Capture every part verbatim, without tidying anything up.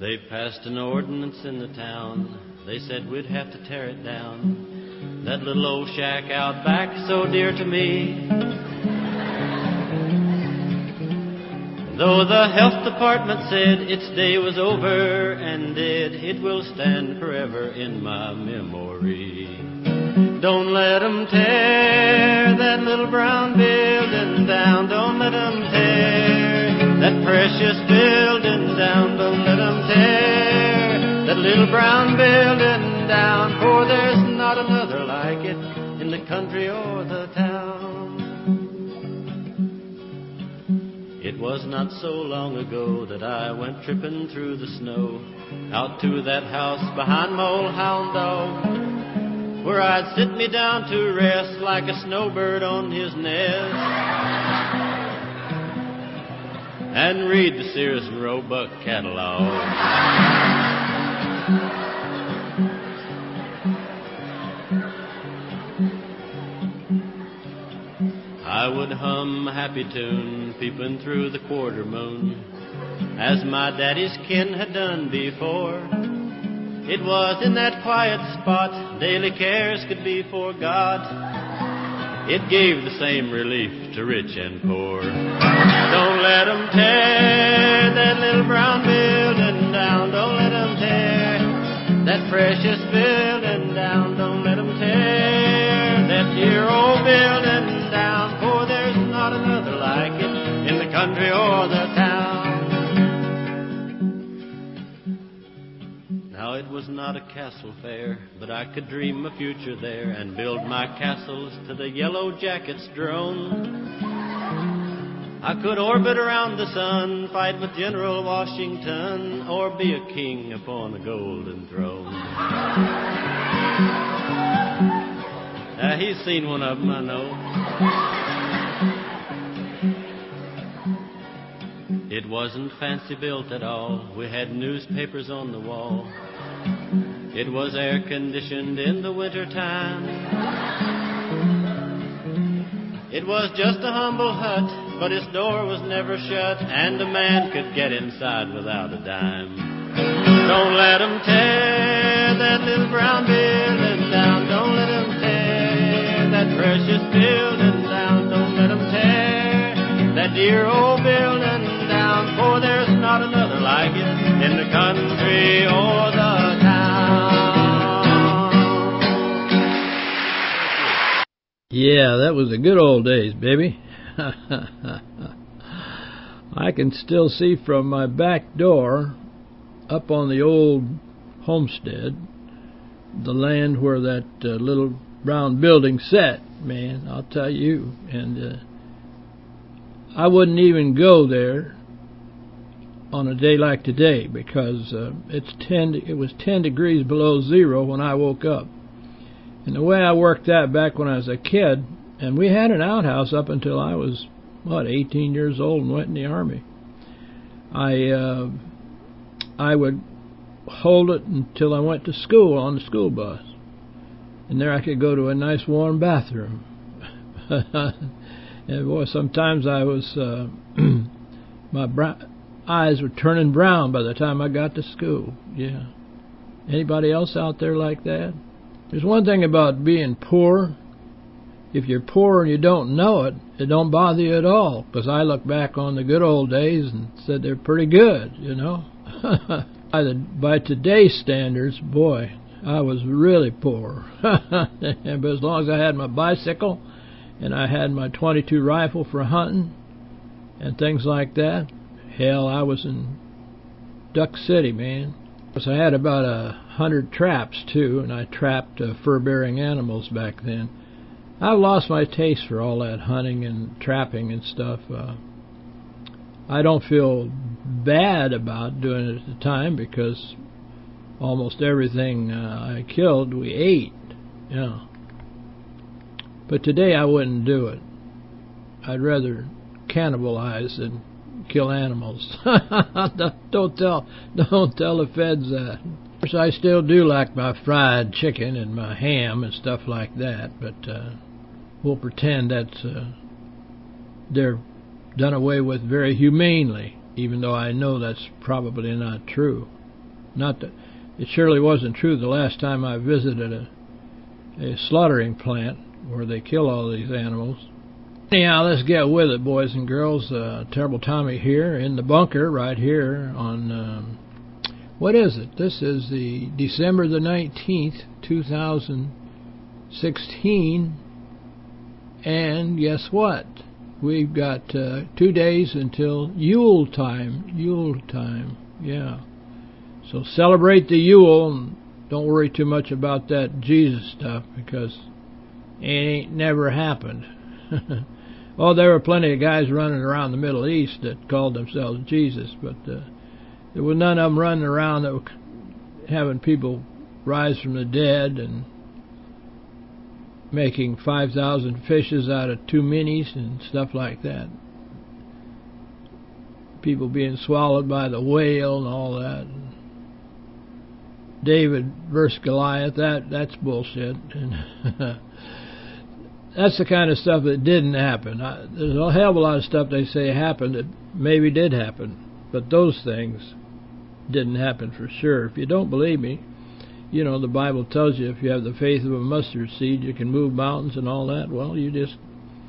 They passed an ordinance in the town. They said we'd have to tear it down. That little old shack out back, so dear to me. Though the health department said its day was over and dead, it will stand forever in my memory. Don't let 'em tear that little brown building down. Don't let 'em tear that precious building down. Don't let 'em tear that little brown building down. For there's not another like it in the country or the town. It was not so long ago that I went tripping through the snow out to that house behind my old hound dog, where I'd sit me down to rest like a snowbird on his nest and read the Sears and Roebuck catalog. I would hum a happy tune, peeping through the quarter moon, as my daddy's kin had done before. It was in that quiet spot daily cares could be forgot. It gave the same relief to rich and poor. Don't let 'em tear that little brown building down. Don't let 'em tear that precious building down. Don't let 'em tear that dear old building down. For there's not another like it in the country or the town. Now it was not a castle fair, but I could dream a future there and build my castles to the yellow jacket's drone. I could orbit around the sun, fight with General Washington, or be a king upon a golden throne. Uh, he's seen one of them, I know. It wasn't fancy built at all. We had newspapers on the wall. It was air conditioned in the winter time. It was just a humble hut, but its door was never shut, and a man could get inside without a dime. Don't let 'em tear that little brown building down. Don't let 'em tear that precious building down. Don't let 'em tear that dear old building down. For there's not another like it in the country or the town. Yeah, that was the good old days, baby. I can still see from my back door up on the old homestead the land where that uh, little brown building sat, man, I'll tell you. And uh, I wouldn't even go there on a day like today because uh, it's ten. It was ten degrees below zero when I woke up. And the way I worked that back when I was a kid, and we had an outhouse up until I was what eighteen years old and went in the army. I uh, I would hold it until I went to school on the school bus, and there I could go to a nice warm bathroom. And boy, sometimes I was uh, my bra- eyes were turning brown by the time I got to school. Yeah. Anybody else out there like that? There's one thing about being poor. If you're poor and you don't know it, it don't bother you at all. Because I look back on the good old days and said they're pretty good, you know. by, the, by today's standards, boy, I was really poor. But as long as I had my bicycle and I had my twenty-two rifle for hunting and things like that, hell, I was in Duck City, man. So I had about a hundred traps, too, and I trapped uh, fur-bearing animals back then. I've lost my taste for all that hunting and trapping and stuff. Uh, I don't feel bad about doing it at the time because almost everything uh, I killed, we ate. Yeah. But today I wouldn't do it. I'd rather cannibalize than kill animals. don't tell, don't tell the feds that. Of course, I still do like my fried chicken and my ham and stuff like that, but uh, we'll pretend that's uh, they're done away with very humanely, even though I know that's probably not true. Not that it surely wasn't true the last time I visited a, a slaughtering plant where they kill all these animals. Anyhow, let's get with it, boys and girls. Uh, Terrible Tommy here in the bunker right here on, um, what is it? This is the December the nineteenth, two thousand sixteen. And guess what? We've got uh, two days until Yule time. Yule time, yeah. So celebrate the Yule and don't worry too much about that Jesus stuff because it ain't never happened. Oh, there were plenty of guys running around the Middle East that called themselves Jesus, but uh, there was none of them running around that were having people rise from the dead and making five thousand fishes out of two minis and stuff like that. People being swallowed by the whale and all that. David versus Goliath, that that's bullshit. And that's the kind of stuff that didn't happen. I, there's a hell of a lot of stuff they say happened that maybe did happen, but those things didn't happen for sure. If you don't believe me, you know, the Bible tells you if you have the faith of a mustard seed, you can move mountains and all that. Well, you just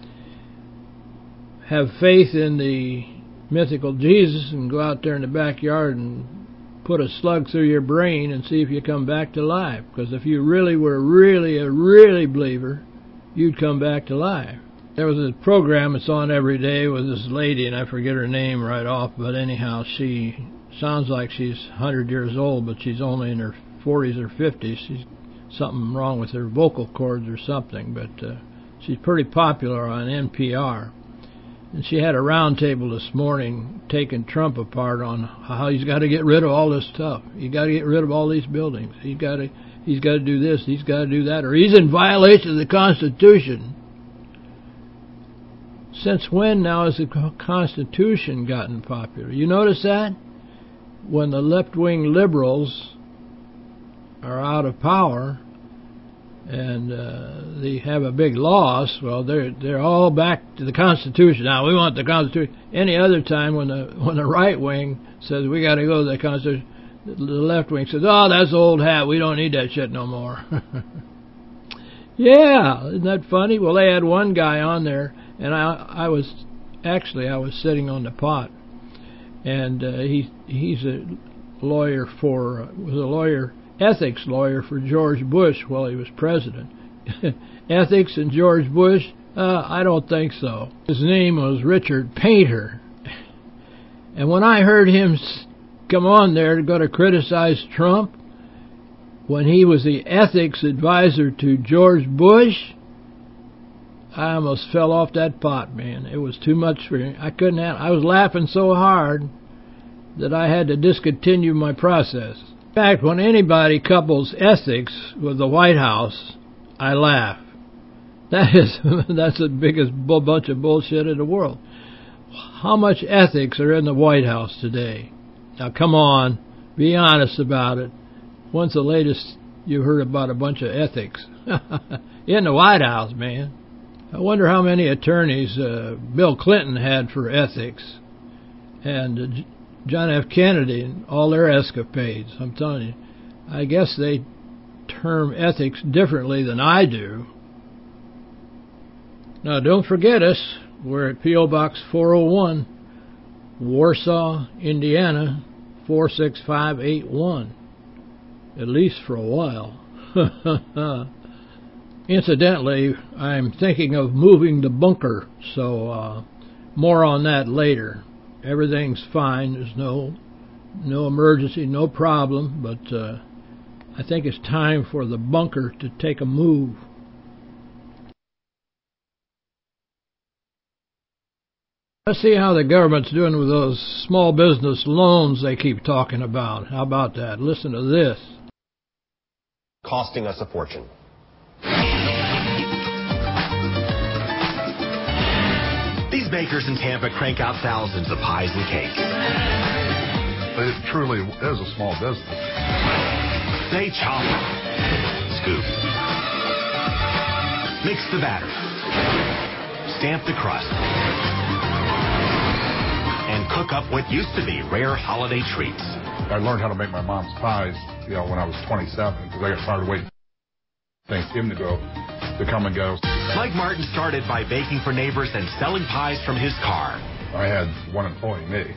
have faith in the mythical Jesus and go out there in the backyard and put a slug through your brain and see if you come back to life. Because if you really were really a really believer, you'd come back to life. There was a program that's on every day with this lady, and I forget her name right off, but anyhow, she sounds like she's one hundred years old, but she's only in her forties or fifties. She's something wrong with her vocal cords or something, but uh, she's pretty popular on N P R. And she had a round table this morning taking Trump apart on how he's got to get rid of all this stuff. He's got to get rid of all these buildings. He's got to he's got to do this, he's got to do that, or he's in violation of the Constitution. Since when now has the Constitution gotten popular? You notice that? When the left-wing liberals are out of power and uh, they have a big loss, well, they're they're all back to the Constitution. Now, we want the Constitution. Any other time when the when the right wing says we got to go to the Constitution, the left wing says, oh, that's old hat. We don't need that shit no more. Yeah, isn't that funny? Well, they had one guy on there, and I I was actually I was sitting on the pot, and uh, he he's a lawyer for uh, was a lawyer. ethics lawyer for George Bush while he was president. Ethics and George Bush? Uh, I don't think so. His name was Richard Painter. And when I heard him come on there to go to criticize Trump, when he was the ethics advisor to George Bush, I almost fell off that pot, man. It was too much for me. I couldn't have, I was laughing so hard that I had to discontinue my process. In fact, when anybody couples ethics with the White House, I laugh. That is, that's the biggest bu- bunch of bullshit in the world. How much ethics are in the White House today? Now, come on, be honest about it. When's the latest you heard about a bunch of ethics? In the White House, man. I wonder how many attorneys uh, Bill Clinton had for ethics. And uh, John F. Kennedy and all their escapades. I'm telling you, I guess they term ethics differently than I do. Now, don't forget us. We're at P O Box four oh one, Warsaw, Indiana, four six five eight one. At least for a while. Incidentally, I'm thinking of moving the bunker, so uh, more on that later. Everything's fine. There's no no emergency, no problem, but uh, I think it's time for the bunker to take a move. Let's see how the government's doing with those small business loans they keep talking about. How about that? Listen to this. Costing us a fortune. These bakers in Tampa crank out thousands of pies and cakes. It truly is a small business. They chop, scoop, mix the batter, stamp the crust, and cook cook up what used to be rare holiday treats. I learned how to make my mom's pies, you know, when I was twenty-seven, because I got tired of waiting for Thanksgiving to go, to come and go. Mike Martin started by baking for neighbors and selling pies from his car. I had one employee, me.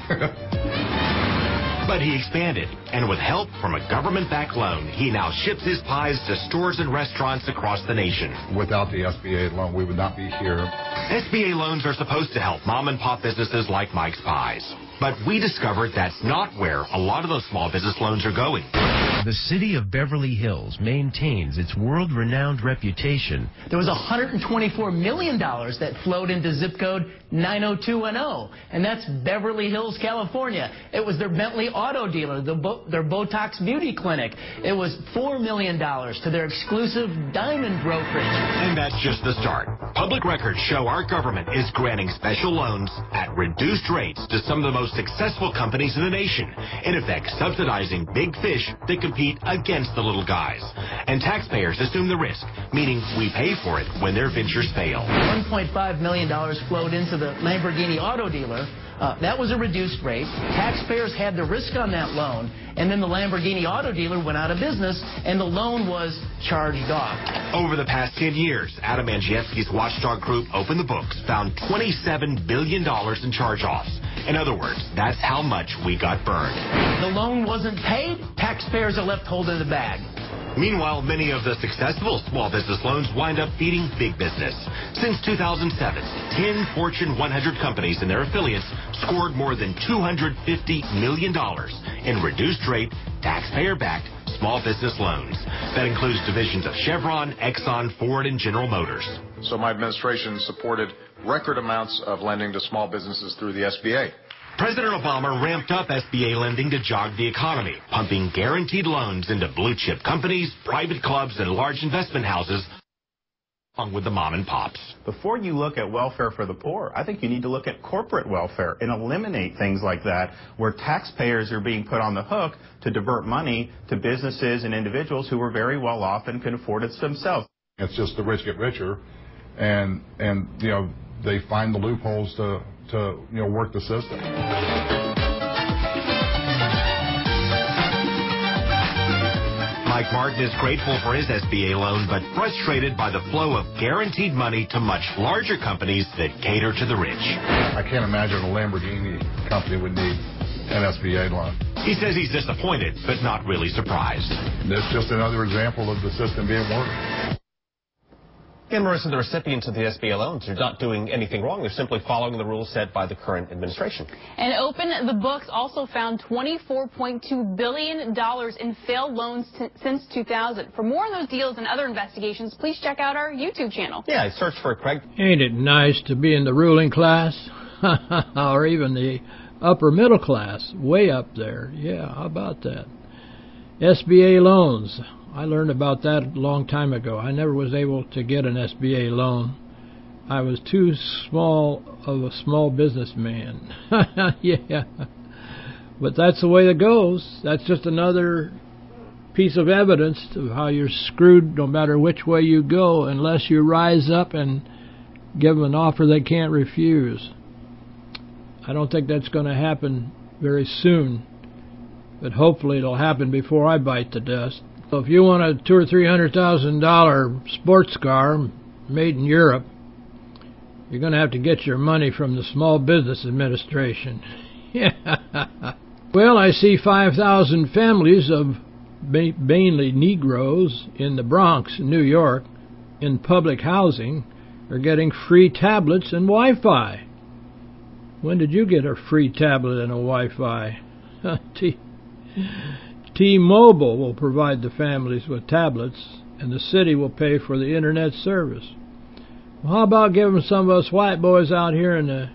But he expanded, and with help from a government-backed loan, he now ships his pies to stores and restaurants across the nation. Without the S B A loan, we would not be here. S B A loans are supposed to help mom-and-pop businesses like Mike's Pies. But we discovered that's not where a lot of those small business loans are going. The city of Beverly Hills maintains its world-renowned reputation. There was one hundred twenty-four million dollars that flowed into zip code nine oh two one oh, and that's Beverly Hills, California. It was their Bentley auto dealer, the Bo- their Botox beauty clinic. It was four million dollars to their exclusive diamond brokerage. And that's just the start. Public records show our government is granting special loans at reduced rates to some of the most successful companies in the nation, in effect subsidizing big fish that compete against the little guys. And taxpayers assume the risk, meaning we pay for it when their ventures fail. one point five million dollars flowed into the Lamborghini auto dealer. Uh, that was a reduced rate. Taxpayers had the risk on that loan, and then the Lamborghini auto dealer went out of business, and the loan was charged off. Over the past ten years, Adam Andrzejewski's watchdog group opened the books, found twenty-seven billion dollars in charge-offs. In other words, that's how much we got burned. The loan wasn't paid. Taxpayers are left holding the bag. Meanwhile, many of the successful small business loans wind up feeding big business. Since two thousand seven, ten Fortune one hundred companies and their affiliates scored more than two hundred fifty million dollars in reduced-rate, taxpayer-backed small business loans. That includes divisions of Chevron, Exxon, Ford, and General Motors. So my administration supported record amounts of lending to small businesses through the S B A. President Obama ramped up S B A lending to jog the economy, pumping guaranteed loans into blue-chip companies, private clubs, and large investment houses, along with the mom and pops. Before you look at welfare for the poor, I think you need to look at corporate welfare and eliminate things like that, where taxpayers are being put on the hook to divert money to businesses and individuals who are very well off and can afford it themselves. It's just the rich get richer, and, and you know, they find the loopholes to, to you know, work the system. Mike Martin is grateful for his S B A loan, but frustrated by the flow of guaranteed money to much larger companies that cater to the rich. I can't imagine a Lamborghini company would need an S B A loan. He says he's disappointed, but not really surprised. It's just another example of the system being worked. And Marissa, the recipients of the S B A loans are not doing anything wrong. They're simply following the rules set by the current administration. And Open the Books also found twenty-four point two billion dollars in failed loans t- since two thousand. For more on those deals and other investigations, please check out our YouTube channel. Yeah, search for Craig. Ain't it nice to be in the ruling class? Or even the upper middle class, way up there. Yeah, how about that? S B A loans. I learned about that a long time ago. I never was able to get an S B A loan. I was too small of a small businessman. Yeah. But that's the way it goes. That's just another piece of evidence of how you're screwed no matter which way you go, unless you rise up and give them an offer they can't refuse. I don't think that's going to happen very soon, but hopefully it'll happen before I bite the dust. So if you want a two or three hundred thousand dollar sports car made in Europe, you're going to have to get your money from the Small Business Administration. Yeah. Well, I see five thousand families of mainly Negroes in the Bronx, New York, in public housing, are getting free tablets and Wi-Fi. When did you get a free tablet and a Wi-Fi? T- T-Mobile will provide the families with tablets, and the city will pay for the internet service. Well, how about giving some of us white boys out here in the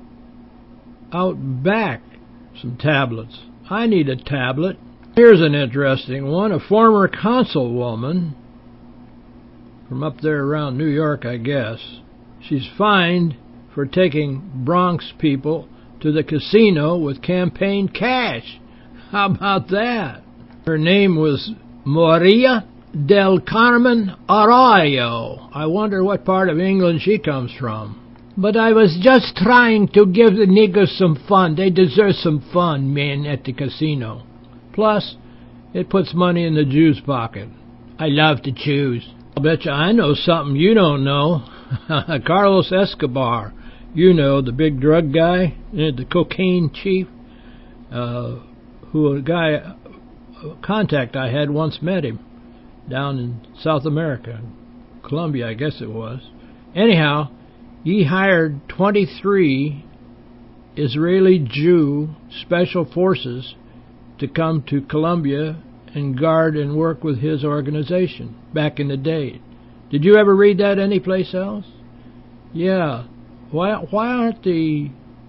out back some tablets? I need a tablet. Here's an interesting one. A former councilwoman from up there around New York, I guess. She's fined for taking Bronx people to the casino with campaign cash. How about that? Her name was Maria del Carmen Arroyo. I wonder what part of England she comes from. But I was just trying to give the niggers some fun. They deserve some fun, man, at the casino. Plus, it puts money in the Jew's pocket. I love to choose. I'll bet you I know something you don't know. Carlos Escobar. You know, the big drug guy, the cocaine chief, uh, who a guy, a contact I had once met him down in South America, Colombia, I guess it was. Anyhow, he hired twenty-three Israeli Jew special forces to come to Colombia and guard and work with his organization back in the day. Did you ever read that anyplace else? Yeah. Why why aren't the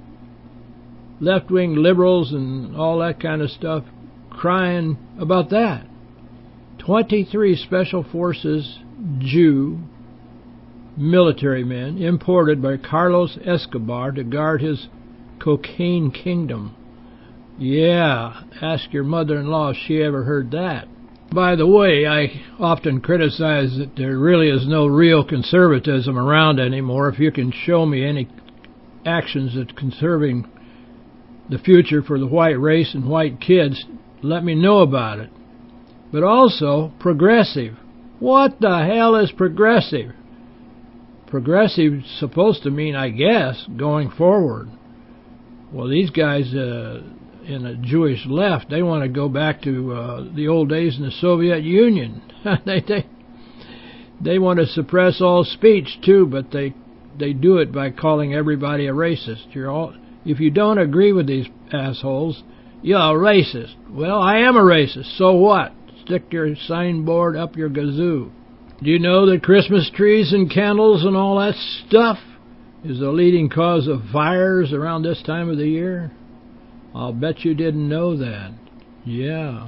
left-wing liberals and all that kind of stuff crying about that? twenty-three Special Forces Jew military men imported by Carlos Escobar to guard his cocaine kingdom. Yeah, ask your mother-in-law if she ever heard that. By the way, I often criticize that there really is no real conservatism around anymore. If you can show me any actions that's conserving the future for the white race and white kids, let me know about it. But also, progressive. What the hell is progressive? Progressive's supposed to mean, I guess, going forward. Well, these guys uh, in the Jewish left, they want to go back to uh, the old days in the Soviet Union. they, they they want to suppress all speech too, but they they do it by calling everybody a racist. You're all if you don't agree with these assholes, you're a racist. Well, I am a racist. So what? Stick your signboard up your gazoo. Do you know that Christmas trees and candles and all that stuff is the leading cause of fires around this time of the year? I'll bet you didn't know that. Yeah.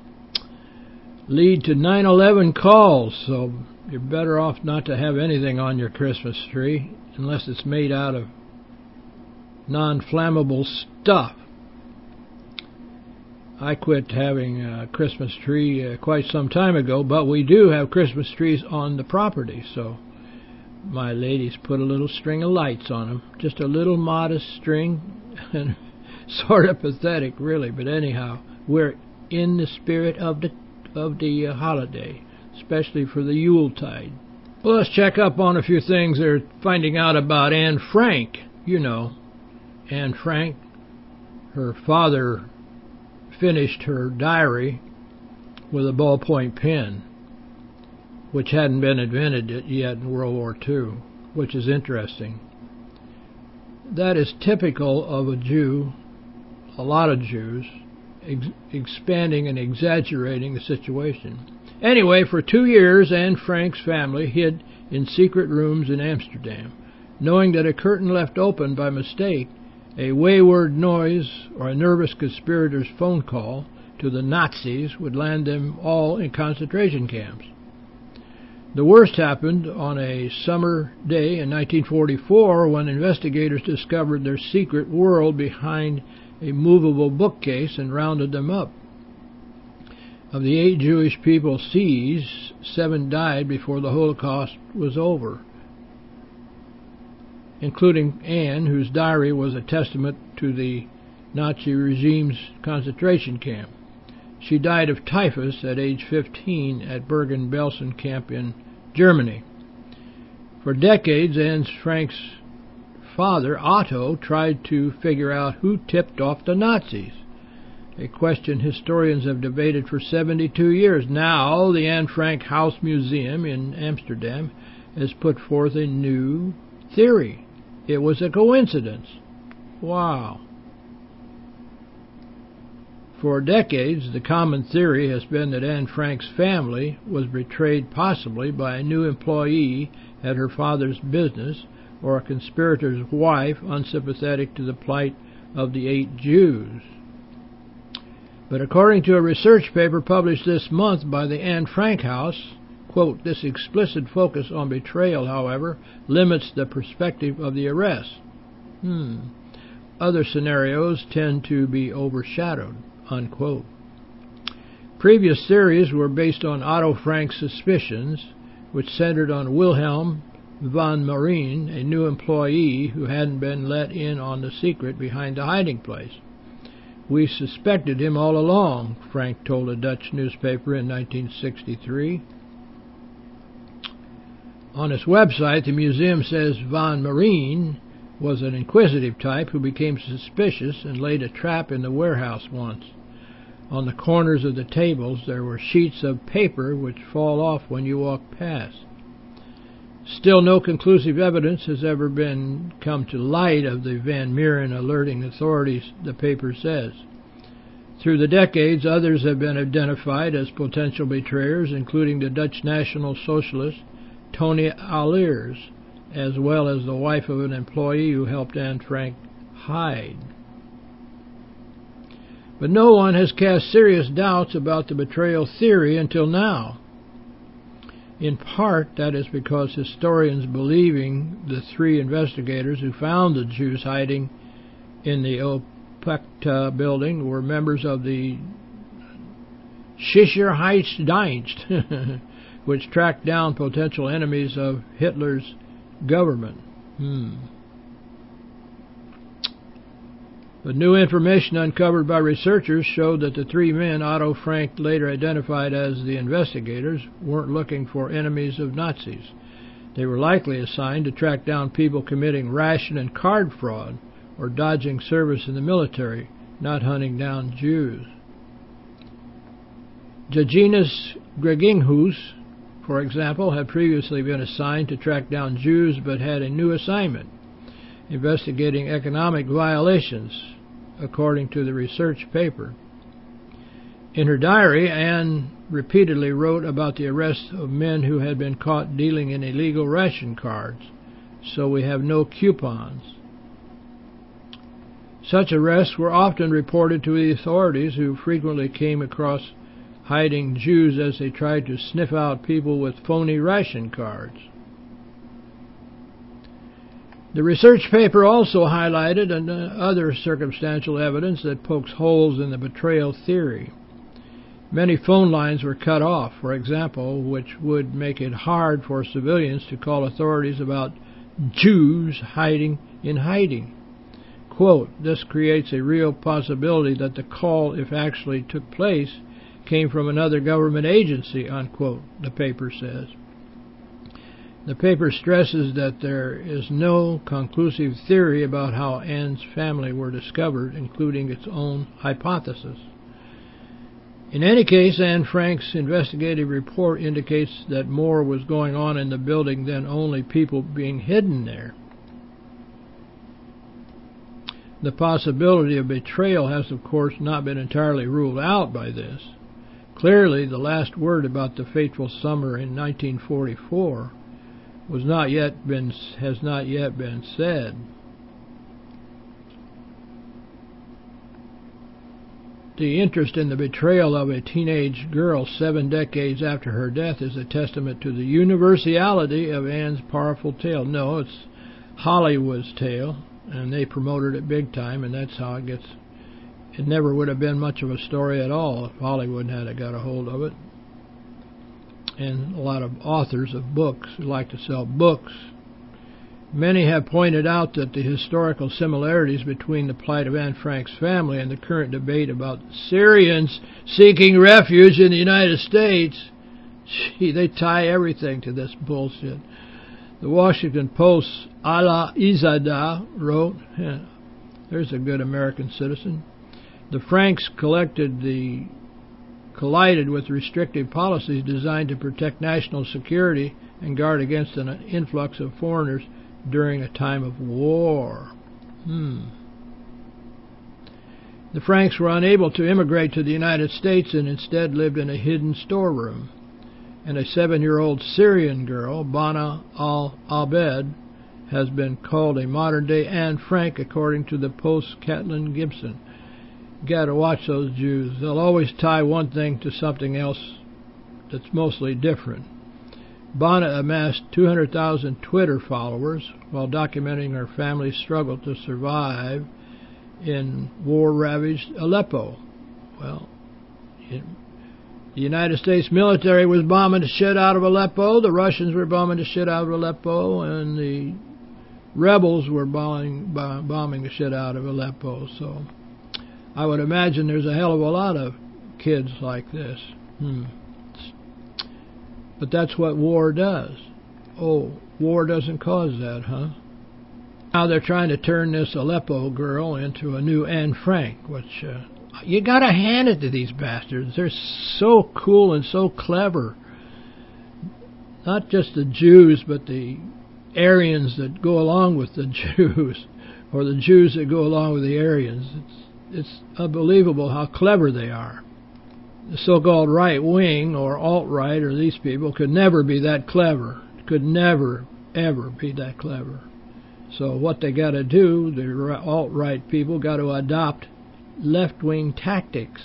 Lead to nine eleven calls, so you're better off not to have anything on your Christmas tree unless it's made out of non-flammable stuff. I quit having a Christmas tree uh, quite some time ago, but we do have Christmas trees on the property, so my ladies put a little string of lights on them. Just a little modest string, and sort of pathetic, really, but anyhow, we're in the spirit of the of the uh, holiday, especially for the Yuletide. Well, let's check up on a few things they're finding out about Anne Frank. You know, Anne Frank, her father finished her diary with a ballpoint pen, which hadn't been invented yet in World War Two, which is interesting. That is typical of a Jew, a lot of Jews, ex expanding and exaggerating the situation. Anyway, for two years, Anne Frank's family hid in secret rooms in Amsterdam, knowing that a curtain left open by mistake, a wayward noise, or a nervous conspirator's phone call to the Nazis would land them all in concentration camps. The worst happened on a summer day in nineteen forty-four when investigators discovered their secret world behind a movable bookcase and rounded them up. Of the eight Jewish people seized, seven died before the Holocaust was over, including Anne, whose diary was a testament to the Nazi regime's concentration camp. She died of typhus at age fifteen at Bergen-Belsen camp in Germany. For decades, Anne Frank's father, Otto, tried to figure out who tipped off the Nazis, a question historians have debated for seventy-two years. Now, the Anne Frank House Museum in Amsterdam has put forth a new theory. It was a coincidence. Wow. For decades, the common theory has been that Anne Frank's family was betrayed possibly by a new employee at her father's business or a conspirator's wife unsympathetic to the plight of the eight Jews. But according to a research paper published this month by the Anne Frank House, quote, this explicit focus on betrayal, however, limits the perspective of the arrest. Hmm. Other scenarios tend to be overshadowed, unquote. Previous theories were based on Otto Frank's suspicions, which centered on Wilhelm van Marine, a new employee who hadn't been let in on the secret behind the hiding place. We suspected him all along, Frank told a Dutch newspaper in nineteen sixty-three. On its website, the museum says van Marine was an inquisitive type who became suspicious and laid a trap in the warehouse once. On the corners of the tables there were sheets of paper which fall off when you walk past. Still, no conclusive evidence has ever been come to light of the Van Meeren alerting authorities, the paper says. Through the decades, others have been identified as potential betrayers, including the Dutch National Socialist Tony Allers, as well as the wife of an employee who helped Anne Frank hide. But no one has cast serious doubts about the betrayal theory until now. In part, that is because historians believing the three investigators who found the Jews hiding in the Opekta building were members of the Sicherheitsdienst, which tracked down potential enemies of Hitler's government. Hmm. But new information uncovered by researchers showed that the three men Otto Frank later identified as the investigators weren't looking for enemies of Nazis. They were likely assigned to track down people committing ration and card fraud or dodging service in the military, not hunting down Jews. Jaginus Greginghus, for example, had previously been assigned to track down Jews but had a new assignment, investigating economic violations, according to the research paper. In her diary, Anne repeatedly wrote about the arrest of men who had been caught dealing in illegal ration cards, so we have no coupons. Such arrests were often reported to the authorities, who frequently came across hiding Jews as they tried to sniff out people with phony ration cards. The research paper also highlighted other circumstantial evidence that pokes holes in the betrayal theory. Many phone lines were cut off, for example, which would make it hard for civilians to call authorities about Jews hiding in hiding. Quote, this creates a real possibility that the call, if actually took place, came from another government agency, unquote, the paper says. The paper stresses that there is no conclusive theory about how Anne's family were discovered, including its own hypothesis. In any case, Anne Frank's investigative report indicates that more was going on in the building than only people being hidden there. The possibility of betrayal has, of course, not been entirely ruled out by this. Clearly, the last word about the fateful summer in nineteen forty-four was not yet been has not yet been said. The interest in the betrayal of a teenage girl seven decades after her death is a testament to the universality of Anne's powerful tale. No, it's Hollywood's tale, and they promoted it big time, and that's how it gets. It never would have been much of a story at all if Hollywood had got a hold of it. And a lot of authors of books who like to sell books. Many have pointed out that the historical similarities between the plight of Anne Frank's family and the current debate about Syrians seeking refuge in the United States, gee, they tie everything to this bullshit. The Washington Post's Ala Izada wrote, yeah, there's a good American citizen. The Franks collected the collided with restrictive policies designed to protect national security and guard against an influx of foreigners during a time of war. Hmm. The Franks were unable to immigrate to the United States and instead lived in a hidden storeroom. And a seven-year-old Syrian girl, Bana al-Abed, has been called a modern-day Anne Frank, according to the Post's Caitlin Gibson. Got to watch those Jews. They'll always tie one thing to something else that's mostly different. Bana amassed two hundred thousand Twitter followers while documenting her family's struggle to survive in war-ravaged Aleppo. Well, it, The United States military was bombing the shit out of Aleppo, the Russians were bombing the shit out of Aleppo, and the rebels were bombing, bombing the shit out of Aleppo. So I would imagine there's a hell of a lot of kids like this. Hmm. But that's what war does. Oh, war doesn't cause that, huh? Now they're trying to turn this Aleppo girl into a new Anne Frank, which uh, you gotta hand it to these bastards. They're so cool and so clever. Not just the Jews, but the Aryans that go along with the Jews, or the Jews that go along with the Aryans. It's, it's unbelievable how clever they are. The so-called right wing or alt-right, or these people, could never be that clever. Could never, ever be that clever. So what they got to do, the alt-right people, got to adopt left-wing tactics.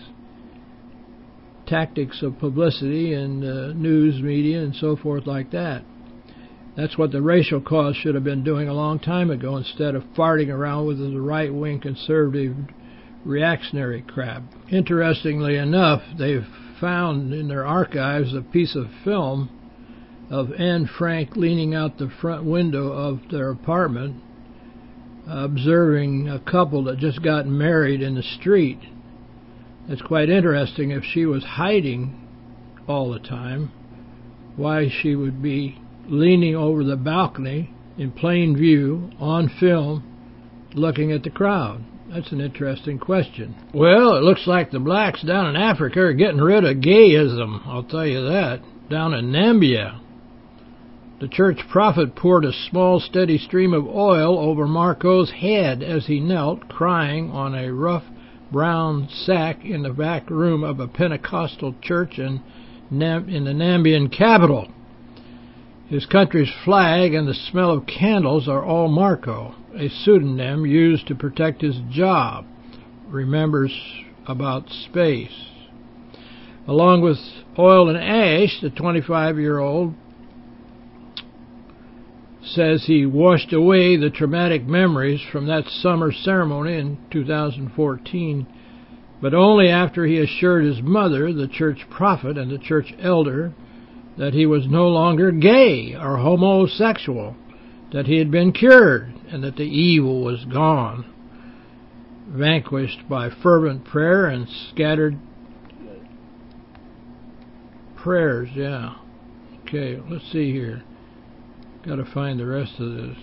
Tactics of publicity and uh, news media and so forth like that. That's what the racial cause should have been doing a long time ago, instead of farting around with the right-wing conservative reactionary crap. Interestingly enough, they've found in their archives a piece of film of Anne Frank leaning out the front window of their apartment, observing a couple that just got married in the street. It's quite interesting. If she was hiding all the time, why she would be leaning over the balcony in plain view, on film, looking at the crowd. That's an interesting question. Well, it looks like the blacks down in Africa are getting rid of gayism, I'll tell you that, down in Nambia. The church prophet poured a small, steady stream of oil over Marco's head as he knelt, crying on a rough brown sack in the back room of a Pentecostal church in, Nam- in the Nambian capital. His country's flag and the smell of candles are all Marco, a pseudonym used to protect his job. Remembers about space. Along with oil and ash, the twenty-five-year-old says he washed away the traumatic memories from that summer ceremony in two thousand fourteen, but only after he assured his mother, the church prophet and the church elder, that he was no longer gay or homosexual, that he had been cured, and that the evil was gone, vanquished by fervent prayer and scattered prayers. Yeah. Okay, let's see here. Got to find the rest of this.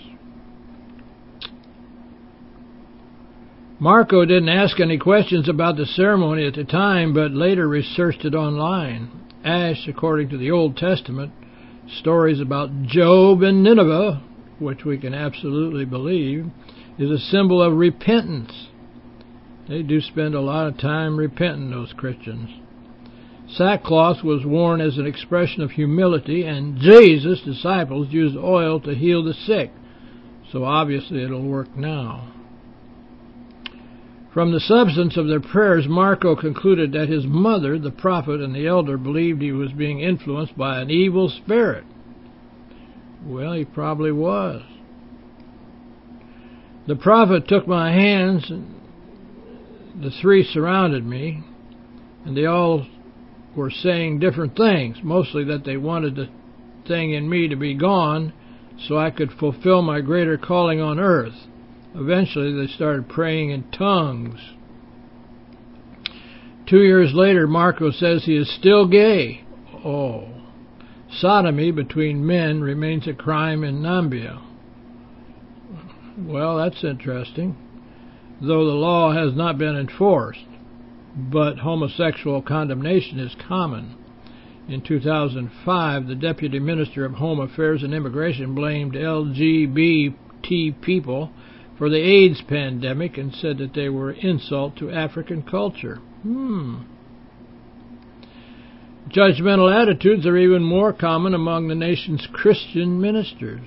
Marco didn't ask any questions about the ceremony at the time, but later researched it online. Ash, according to the Old Testament, stories about Job and Nineveh, which we can absolutely believe, is a symbol of repentance. They do spend a lot of time repenting, those Christians. Sackcloth was worn as an expression of humility, and Jesus' disciples used oil to heal the sick. So obviously it'll work now. From the substance of their prayers, Marco concluded that his mother, the prophet, and the elder believed he was being influenced by an evil spirit. Well, he probably was. The prophet took my hands, and the three surrounded me, and they all were saying different things, mostly that they wanted the thing in me to be gone so I could fulfill my greater calling on earth. Eventually they started praying in tongues. Two years later, Marco says he is still gay. Oh. Sodomy between men remains a crime in Nambia. Well, that's interesting. Though the law has not been enforced, but homosexual condemnation is common. In two thousand five, the Deputy Minister of Home Affairs and Immigration blamed L G B T people for the AIDS pandemic and said that they were an insult to African culture. Hmm. Judgmental attitudes are even more common among the nation's Christian ministers.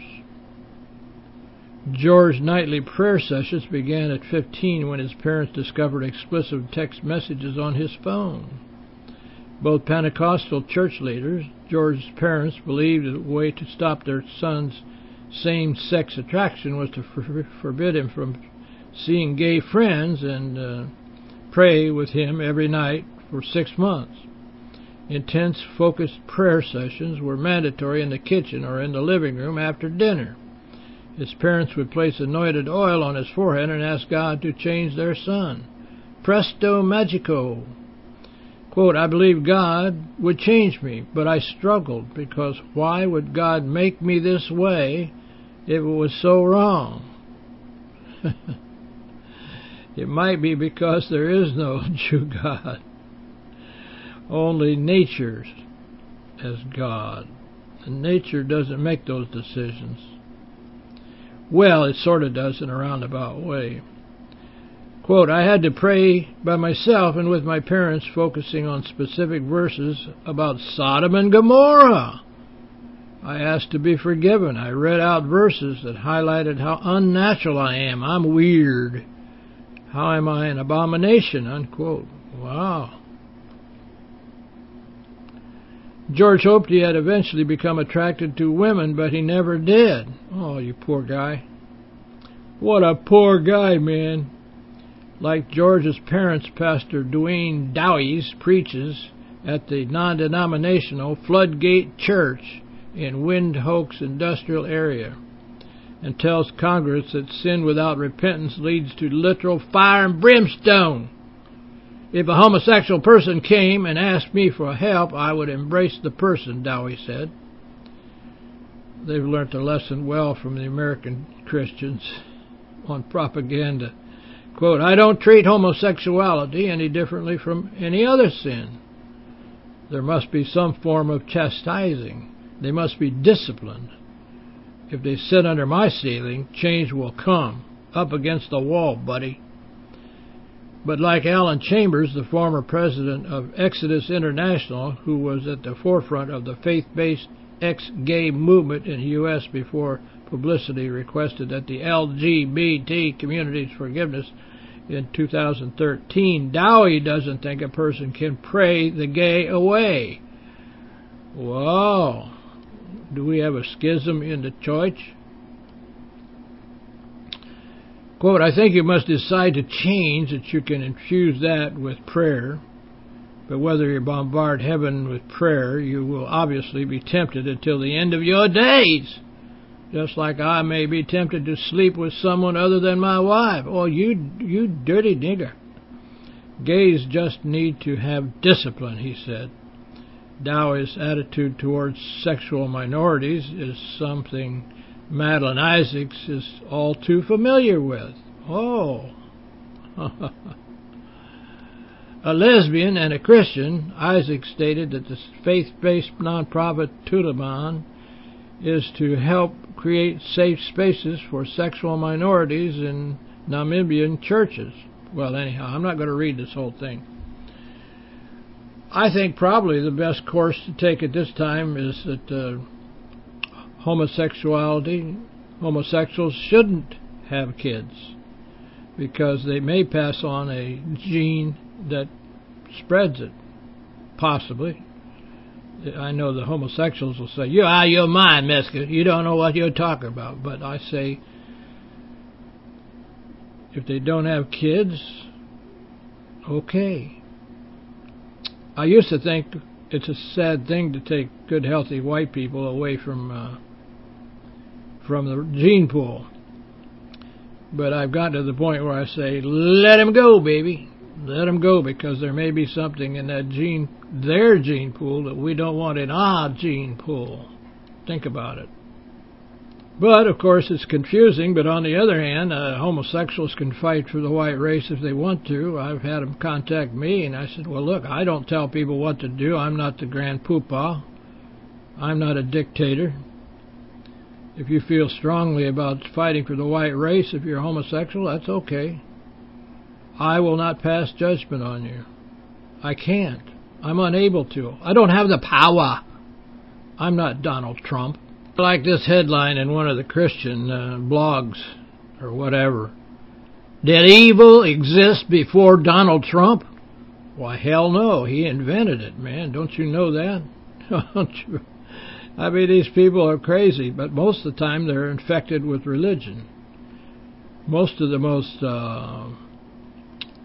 George nightly prayer sessions began at fifteen when his parents discovered explicit text messages on his phone. Both Pentecostal church leaders, George's parents, believed the way to stop their son's same-sex attraction was to for- forbid him from seeing gay friends and uh, pray with him every night for six months. Intense, focused prayer sessions were mandatory in the kitchen or in the living room after dinner. His parents would place anointed oil on his forehead and ask God to change their son. Presto magico. Quote, I believed God would change me, but I struggled because why would God make me this way if it was so wrong? It might be because there is no true God. Only nature as God. And nature doesn't make those decisions. Well, it sort of does in a roundabout way. Quote, I had to pray by myself and with my parents, focusing on specific verses about Sodom and Gomorrah. I asked to be forgiven. I read out verses that highlighted how unnatural I am. I'm weird. How am I an abomination? Unquote. Wow. George hoped he had eventually become attracted to women, but he never did. Oh, you poor guy. What a poor guy, man. Like George's parents, Pastor Dwayne Dowies preaches at the non-denominational Floodgate Church in Windhoek's industrial area and tells Congress that sin without repentance leads to literal fire and brimstone. If a homosexual person came and asked me for help, I would embrace the person, Dowie said. They've learnt a lesson well from the American Christians on propaganda. Quote, I don't treat homosexuality any differently from any other sin. There must be some form of chastising. They must be disciplined. If they sit under my ceiling, change will come. Up against the wall, buddy. But like Alan Chambers, the former president of Exodus International, who was at the forefront of the faith-based ex-gay movement in the U S before publicity requested that the L G B T community's forgiveness in two thousand thirteen, Dowie doesn't think a person can pray the gay away. Whoa. Do we have a schism in the church? Quote, I think you must decide to change, that you can infuse that with prayer. But whether you bombard heaven with prayer, you will obviously be tempted until the end of your days. Just like I may be tempted to sleep with someone other than my wife. Oh, you, you dirty nigger. Gays just need to have discipline, he said. Dowie's attitude towards sexual minorities is something Madeline Isaacs is all too familiar with. Oh. A lesbian and a Christian, Isaacs stated that the faith-based nonprofit Tulaman is to help create safe spaces for sexual minorities in Namibian churches. Well, anyhow, I'm not going to read this whole thing. I think probably the best course to take at this time is that uh, homosexuality, homosexuals shouldn't have kids because they may pass on a gene that spreads it, possibly. I know the homosexuals will say, you're out of your mind, Meska. You don't know what you're talking about. But I say, if they don't have kids, okay. I used to think it's a sad thing to take good, healthy white people away from uh, from the gene pool. But I've gotten to the point where I say, let them go, baby. Let them go, because there may be something in that gene, their gene pool, that we don't want in our gene pool. Think about it. But, of course, it's confusing. But on the other hand, uh, homosexuals can fight for the white race if they want to. I've had them contact me, and I said, well, look, I don't tell people what to do. I'm not the grand poopah. I'm not a dictator. If you feel strongly about fighting for the white race, if you're homosexual, that's okay. I will not pass judgment on you. I can't. I'm unable to. I don't have the power. I'm not Donald Trump. I like this headline in one of the Christian uh, blogs or whatever. Did evil exist before Donald Trump? Why, hell no. He invented it, man. Don't you know that? Don't you? I mean, these people are crazy, but most of the time they're infected with religion. Most of the most uh,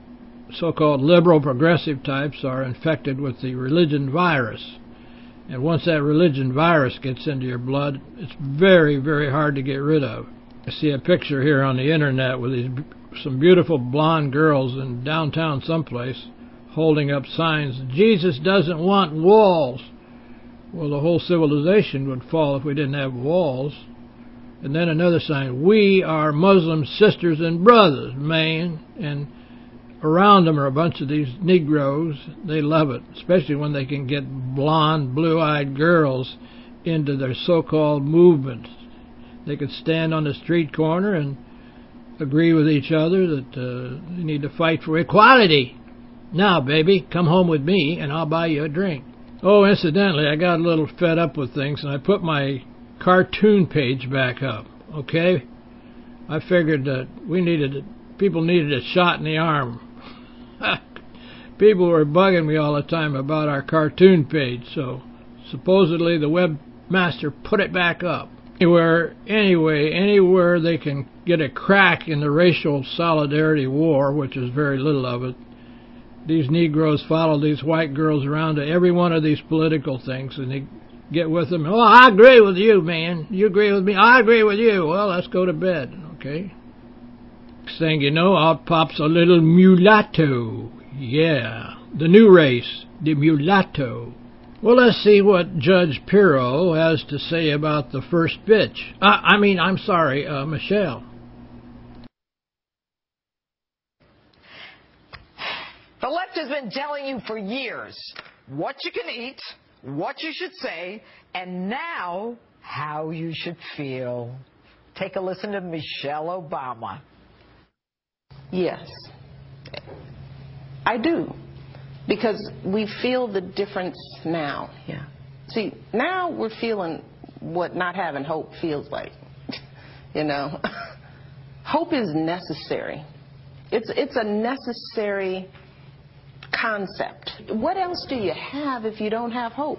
so-called liberal progressive types are infected with the religion virus. And once that religion virus gets into your blood, it's very, very hard to get rid of. I see a picture here on the internet with these some beautiful blonde girls in downtown someplace holding up signs, Jesus doesn't want walls. Well, the whole civilization would fall if we didn't have walls. And then another sign, we are Muslim sisters and brothers, man. And around them are a bunch of these Negroes. They love it, especially when they can get blonde, blue-eyed girls into their so-called movement. They could stand on the street corner and agree with each other that uh, they need to fight for equality. Now, baby, come home with me and I'll buy you a drink. Oh, incidentally, I got a little fed up with things and I put my cartoon page back up, okay? I figured that we needed, people needed a shot in the arm. People were bugging me all the time about our cartoon page, so supposedly the webmaster put it back up. Anywhere, anyway, anywhere they can get a crack in the racial solidarity war, which is very little of it, these Negroes follow these white girls around to every one of these political things, and they get with them. Oh, I agree with you, man. You agree with me? I agree with you. Well, let's go to bed, okay? Next thing you know, out pops a little mulatto. Yeah, the new race, the mulatto. Well, let's see what Judge Pirro has to say about the first bitch. Uh, I mean, I'm sorry, uh, Michelle. The left has been telling you for years what you can eat, what you should say, and now how you should feel. Take a listen to Michelle Obama. Yes, I do. Because we feel the difference now. Yeah. See, now we're feeling what not having hope feels like. You know? Hope is necessary. It's it's a necessary concept. What else do you have if you don't have hope?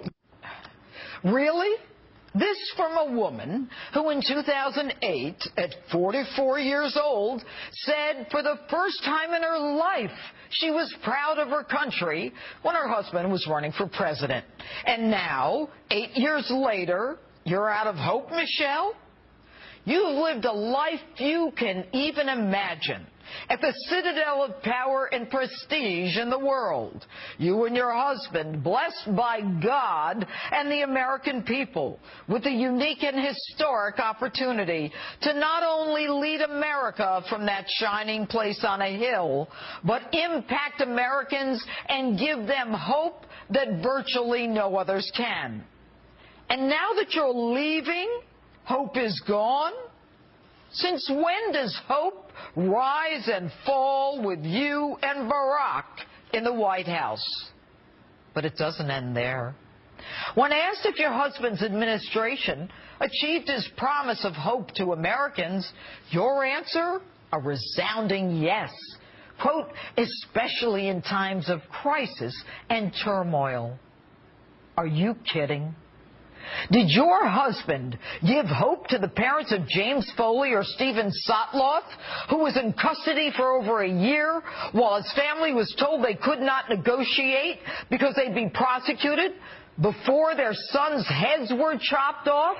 Really? This from a woman who in two thousand eight, at forty-four years old, said for the first time in her life she was proud of her country when her husband was running for president. And now, eight years later, you're out of hope, Michelle? You've lived a life few can even imagine. At the citadel of power and prestige in the world, you and your husband, blessed by God and the American people, with the unique and historic opportunity to not only lead America from that shining place on a hill, but impact Americans and give them hope that virtually no others can. And now that you're leaving, hope is gone? Since when does hope rise and fall with you and Barack in the White House? But it doesn't end there. When asked if your husband's administration achieved his promise of hope to Americans, your answer, a resounding yes. Quote, especially in times of crisis and turmoil. Are you kidding? Did your husband give hope to the parents of James Foley or Stephen Sotloff, who was in custody for over a year while his family was told they could not negotiate because they'd be prosecuted before their sons' heads were chopped off?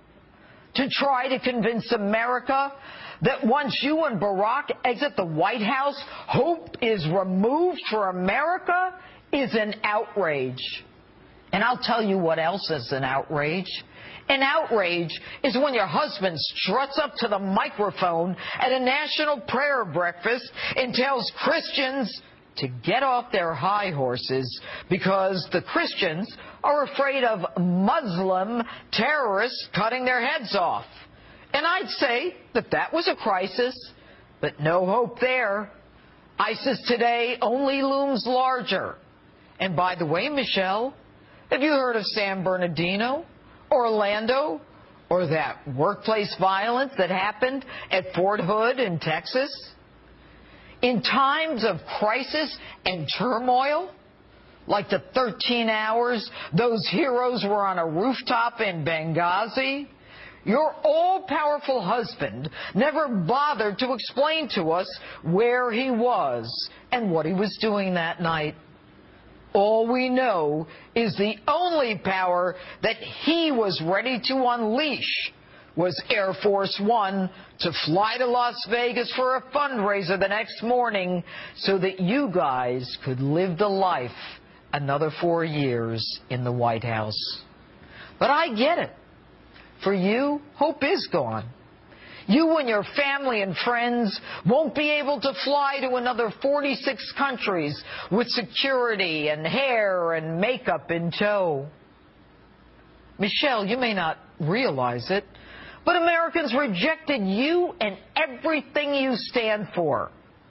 To try to convince America that once you and Barack exit the White House, hope is removed for America is an outrage. And I'll tell you what else is an outrage. An outrage is when your husband struts up to the microphone at a national prayer breakfast and tells Christians to get off their high horses because the Christians are afraid of Muslim terrorists cutting their heads off. And I'd say that that was a crisis, but no hope there. ISIS today only looms larger. And by the way, Michelle, have you heard of San Bernardino, Orlando, or that workplace violence that happened at Fort Hood in Texas? In times of crisis and turmoil, like the thirteen hours those heroes were on a rooftop in Benghazi, Your all-powerful husband never bothered to explain to us where he was and what he was doing that night. All we know is the only power that he was ready to unleash was Air Force One to fly to Las Vegas for a fundraiser the next morning so that you guys could live the life another four years in the White House. But I get it. For you, hope is gone. You and your family and friends won't be able to fly to another forty-six countries with security and hair and makeup in tow. Michelle, you may not realize it, but Americans rejected you and everything you stand for.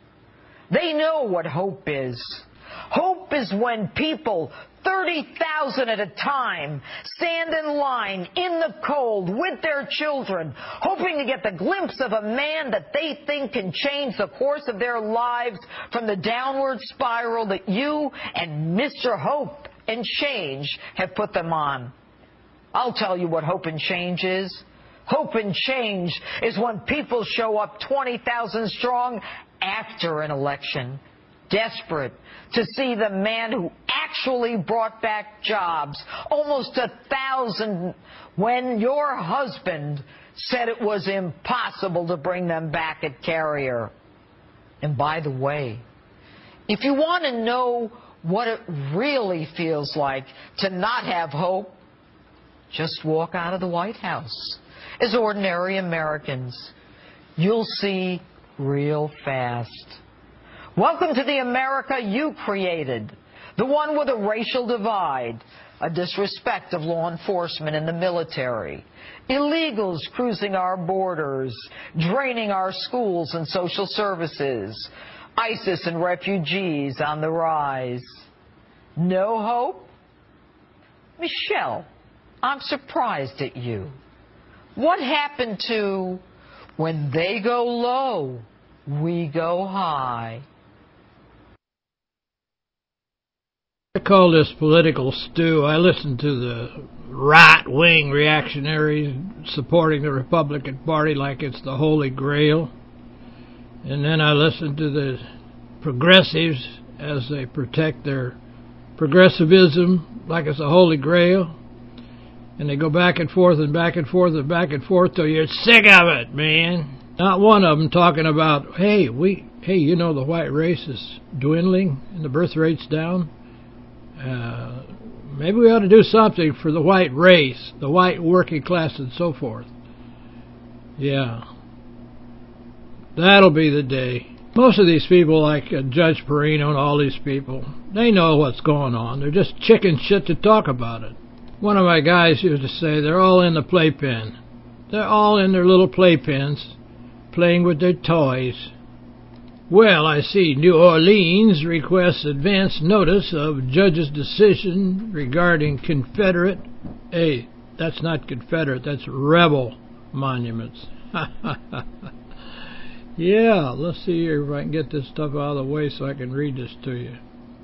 They know what hope is. Hope is when people, thirty thousand at a time, stand in line in the cold with their children, hoping to get the glimpse of a man that they think can change the course of their lives from the downward spiral that you and Mister Hope and Change have put them on. I'll tell you what hope and change is. Hope and change is when people show up twenty thousand strong after an election, desperate to see the man who actually brought back jobs, almost a thousand, when your husband said it was impossible to bring them back at Carrier. And by the way, if you want to know what it really feels like to not have hope, just walk out of the White House as ordinary Americans. You'll see real fast. Welcome to the America you created, the one with a racial divide, a disrespect of law enforcement and the military, illegals cruising our borders, draining our schools and social services, ISIS and refugees on the rise. No hope? Michelle, I'm surprised at you. What happened to when they go low, we go high? I call this political stew. I listen to the right-wing reactionaries supporting the Republican Party like it's the Holy Grail. And then I listen to the progressives as they protect their progressivism like it's the Holy Grail. And they go back and forth and back and forth and back and forth till you're sick of it, man. Not one of them talking about, hey, we, hey, you know the white race is dwindling and the birth rate's down. Uh, maybe we ought to do something for the white race, the white working class and so forth. Yeah. That'll be the day. Most of these people, like uh, Judge Perino and all these people, they know what's going on. They're just chicken shit to talk about it. One of my guys used to say they're all in the playpen. They're all in their little playpens, playing with their toys. Well, I see New Orleans requests advance notice of judge's decision regarding Confederate... Hey, that's not Confederate, that's rebel monuments. Yeah, let's see here if I can get this stuff out of the way so I can read this to you.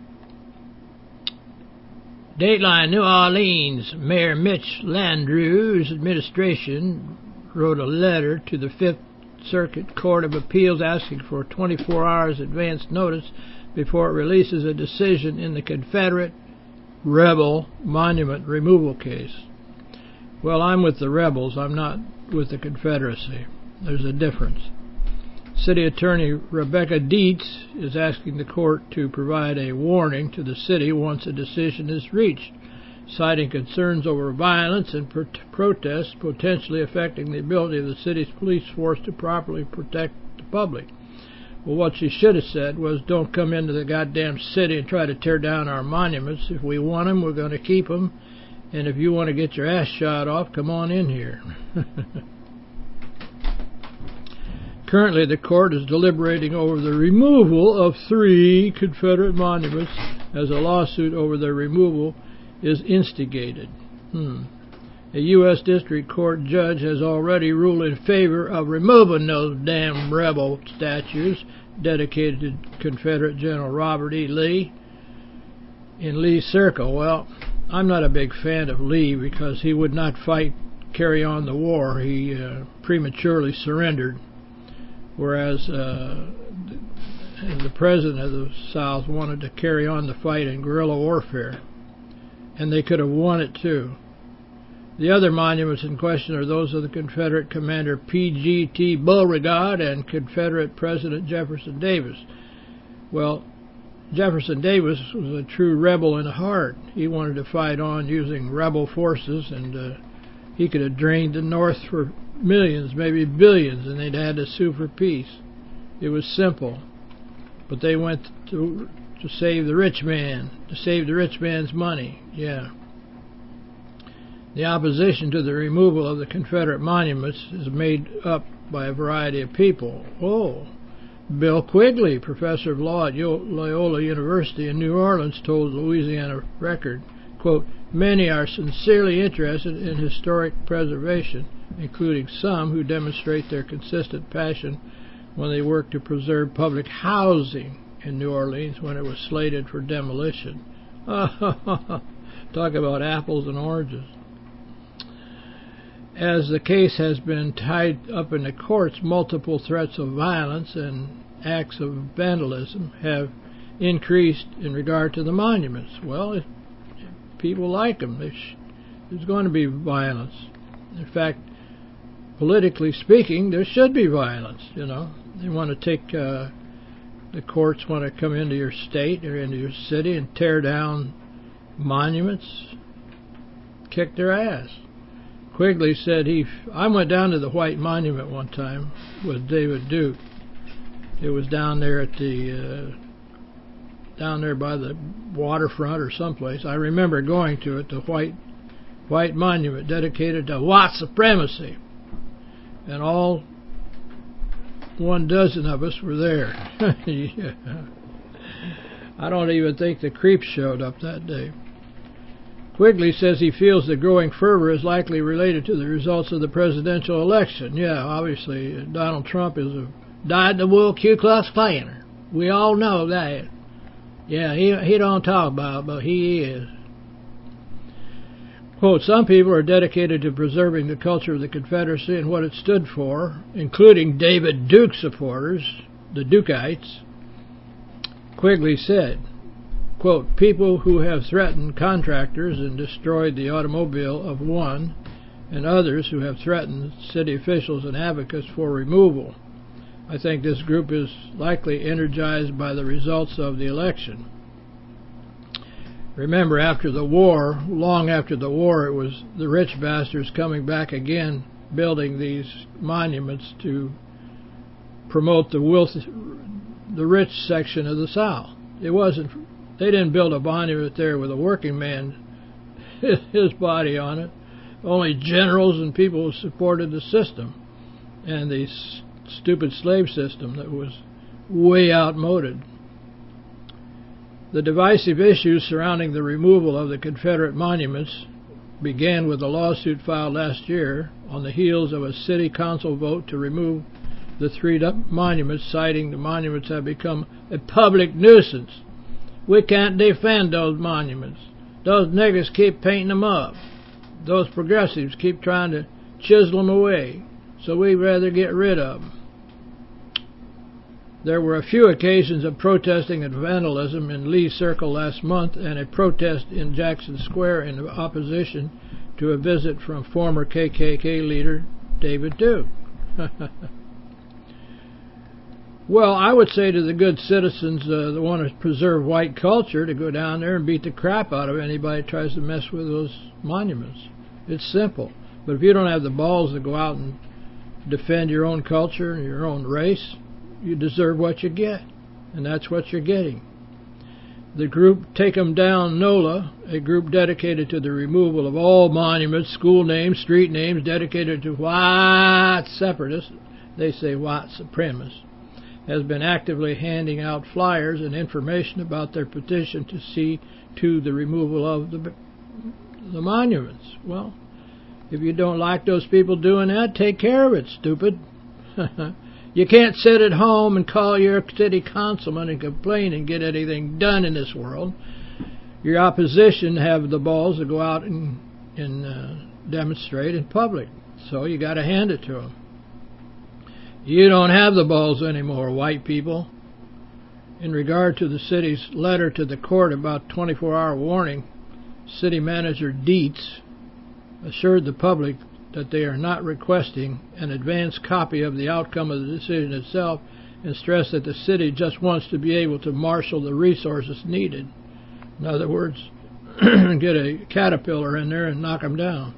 Dateline, New Orleans, Mayor Mitch Landrieu's administration wrote a letter to the Fifth Circuit Court of Appeals asking for twenty-four hours advance notice before it releases a decision in the Confederate rebel monument removal case. Well, I'm with the rebels. I'm not with the Confederacy. There's a difference. City Attorney Rebecca Dietz is asking the court to provide a warning to the city once a decision is reached, citing concerns over violence and pro- protests potentially affecting the ability of the city's police force to properly protect the public. Well, what she should have said was, don't come into the goddamn city and try to tear down our monuments. If we want them, we're going to keep them. And if you want to get your ass shot off, come on in here. Currently, the court is deliberating over the removal of three Confederate monuments as a lawsuit over their removal is instigated. Hmm. A U S District Court judge has already ruled in favor of removing those damn rebel statues dedicated to Confederate General Robert E. Lee in Lee Circle. Well, I'm not a big fan of Lee because he would not fight carry on the war. He uh, prematurely surrendered, whereas uh, the president of the South wanted to carry on the fight in guerrilla warfare, and they could have won it too. The other monuments in question are those of the Confederate commander P G T Beauregard and Confederate President Jefferson Davis. Well, Jefferson Davis was a true rebel in heart. He wanted to fight on using rebel forces, and uh, he could have drained the North for millions, maybe billions, and they'd had to sue for peace. It was simple. But they went to to save the rich man, to save the rich man's money. Yeah. The opposition to the removal of the Confederate monuments is made up by a variety of people. Oh, Bill Quigley, professor of law at Loyola University in New Orleans, told Louisiana Record, quote, "Many are sincerely interested in historic preservation, including some who demonstrate their consistent passion when they work to preserve public housing in New Orleans when it was slated for demolition." Talk about apples and oranges. As the case has been tied up in the courts, multiple threats of violence and acts of vandalism have increased in regard to the monuments. Well, if people like them, there's going to be violence. In fact, politically speaking, there should be violence, you know. They want to take, uh, the courts want to come into your state or into your city and tear down monuments, kick their ass. Quigley said he, I went down to the White Monument one time with David Duke. It was down there at the, uh, down there by the waterfront or someplace. I remember going to it, the White, White Monument dedicated to white supremacy. And all one dozen of us were there. Yeah. I don't even think the creeps showed up that day. Quigley says he feels the growing fervor is likely related to the results of the presidential election. Yeah, obviously, Donald Trump is a dyed-in-the-wool Ku Klux Klaner. We all know that. Yeah, he he don't talk about it, but he is. Quote, some people are dedicated to preserving the culture of the Confederacy and what it stood for, including David Duke supporters, the Dukeites. Quigley said, quote, people who have threatened contractors and destroyed the automobile of one, and others who have threatened city officials and advocates for removal. I think this group is likely energized by the results of the election. Remember, after the war, long after the war, it was the rich bastards coming back again, building these monuments to promote the wealth, the rich section of the South. It wasn't, they didn't build a monument there with a working man, his body on it. Only generals and people who supported the system and the stupid slave system that was way outmoded. The divisive issues surrounding the removal of the Confederate monuments began with a lawsuit filed last year on the heels of a city council vote to remove the three monuments, citing the monuments have become a public nuisance. We can't defend those monuments. Those niggers keep painting them up. Those progressives keep trying to chisel them away, so we'd rather get rid of them. There were a few occasions of protesting and vandalism in Lee Circle last month and a protest in Jackson Square in opposition to a visit from former K K K leader David Duke. Well, I would say to the good citizens uh, that want to preserve white culture to go down there and beat the crap out of anybody that tries to mess with those monuments. It's simple. But if you don't have the balls to go out and defend your own culture and your own race, you deserve what you get, and that's what you're getting. The group Take 'em Down NOLA, a group dedicated to the removal of all monuments, school names, street names dedicated to white separatists, they say white supremacists, has been actively handing out flyers and information about their petition to see to the removal of the, the monuments. Well, if you don't like those people doing that, take care of it, stupid. You can't sit at home and call your city councilman and complain and get anything done in this world. Your opposition have the balls to go out and, and uh, demonstrate in public. So you got to hand it to them. You don't have the balls anymore, white people. In regard to the city's letter to the court about twenty-four hour warning, City Manager Dietz assured the public that they are not requesting an advance copy of the outcome of the decision itself, and stressed that the city just wants to be able to marshal the resources needed. In other words, get a caterpillar in there and knock them down.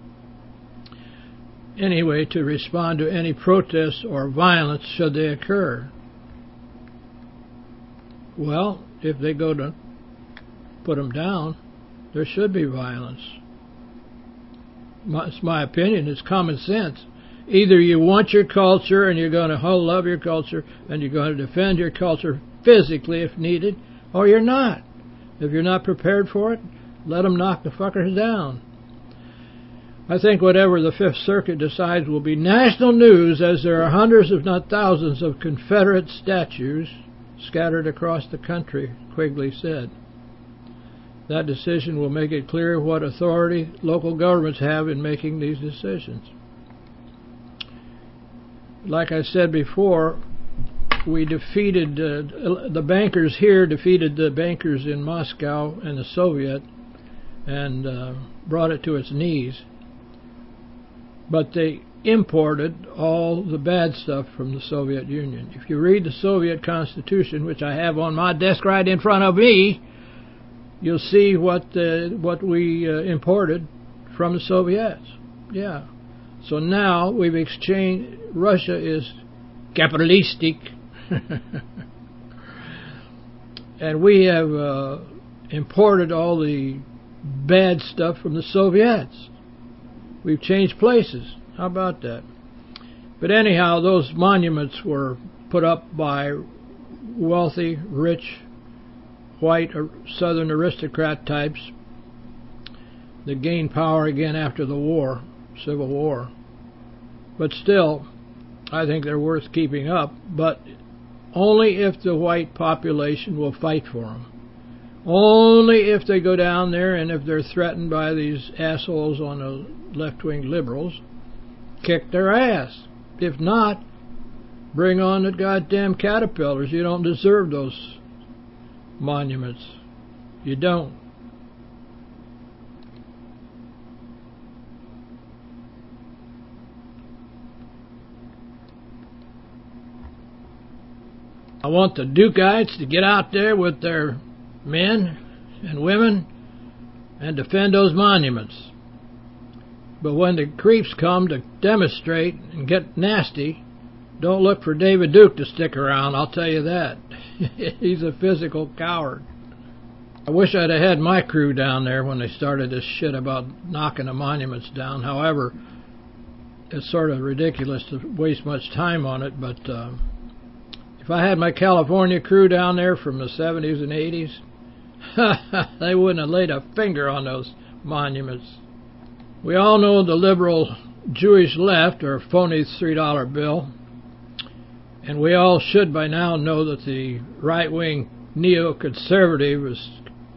Anyway, to respond to any protests or violence should they occur. Well, if they go to put them down, there should be violence. My, it's my opinion. It's common sense. Either you want your culture and you're going to love your culture and you're going to defend your culture physically if needed, or you're not. If you're not prepared for it, let them knock the fuckers down. I think whatever the Fifth Circuit decides will be national news, as there are hundreds if not thousands of Confederate statues scattered across the country, Quigley said. That decision will make it clear what authority local governments have in making these decisions. Like I said before, we defeated, uh, the bankers here defeated the bankers in Moscow and the Soviet and uh, brought it to its knees. But they imported all the bad stuff from the Soviet Union. If you read the Soviet Constitution, which I have on my desk right in front of me, you'll see what uh, what we uh, imported from the Soviets. Yeah. So now we've exchanged. Russia is capitalistic, and we have uh, imported all the bad stuff from the Soviets. We've changed places. How about that? But anyhow, those monuments were put up by wealthy, rich, white Southern aristocrat types that gained power again after the war, Civil War. But still, I think they're worth keeping up, but only if the white population will fight for them. Only if they go down there and if they're threatened by these assholes on the left-wing liberals, kick their ass. If not, bring on the goddamn caterpillars. You don't deserve those monuments. You don't. I want the Dukeites to get out there with their men and women and defend those monuments. But when the creeps come to demonstrate and get nasty, don't look for David Duke to stick around, I'll tell you that. He's a physical coward. I wish I'd have had my crew down there when they started this shit about knocking the monuments down. However, it's sort of ridiculous to waste much time on it, but uh, if I had my California crew down there from the seventies and eighties, they wouldn't have laid a finger on those monuments. We all know the liberal Jewish left are a phony three dollar bill, and we all should by now know that the right-wing neoconservative is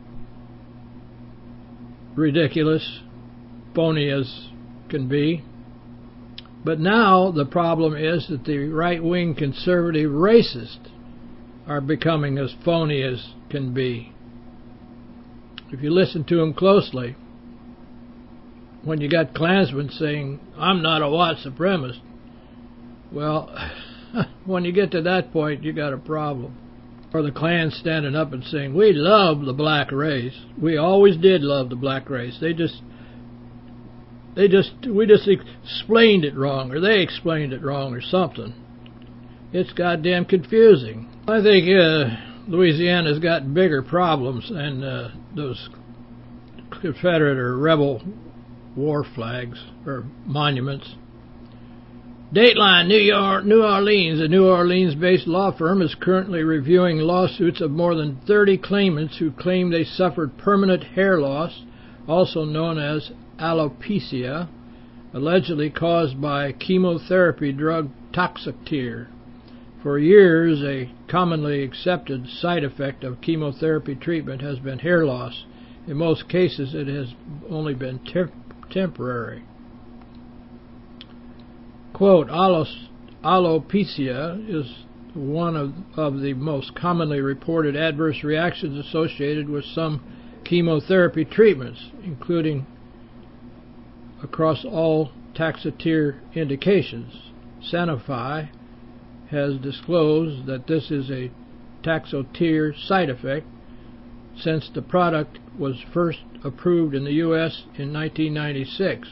ridiculous, phony as can be. But now the problem is that the right-wing conservative racists are becoming as phony as can be. If you listen to them closely, when you got Klansmen saying, I'm not a white supremacist, well, when you get to that point, you got a problem. Or the Klan standing up and saying, we love the black race. We always did love the black race. They just, they just, we just explained it wrong, or they explained it wrong, or something. It's goddamn confusing. I think uh, Louisiana's got bigger problems than uh, those Confederate or rebel war flags or monuments. Dateline, New York, New Orleans, a New Orleans-based law firm is currently reviewing lawsuits of more than thirty claimants who claim they suffered permanent hair loss, also known as alopecia, allegedly caused by chemotherapy drug Taxotere. For years, a commonly accepted side effect of chemotherapy treatment has been hair loss. In most cases, it has only been te- temporary. Quote, Alos, alopecia is one of, of the most commonly reported adverse reactions associated with some chemotherapy treatments, including across all Taxotere indications. Sanofi has disclosed that this is a Taxotere side effect since the product was first approved in the U S in nineteen ninety-six.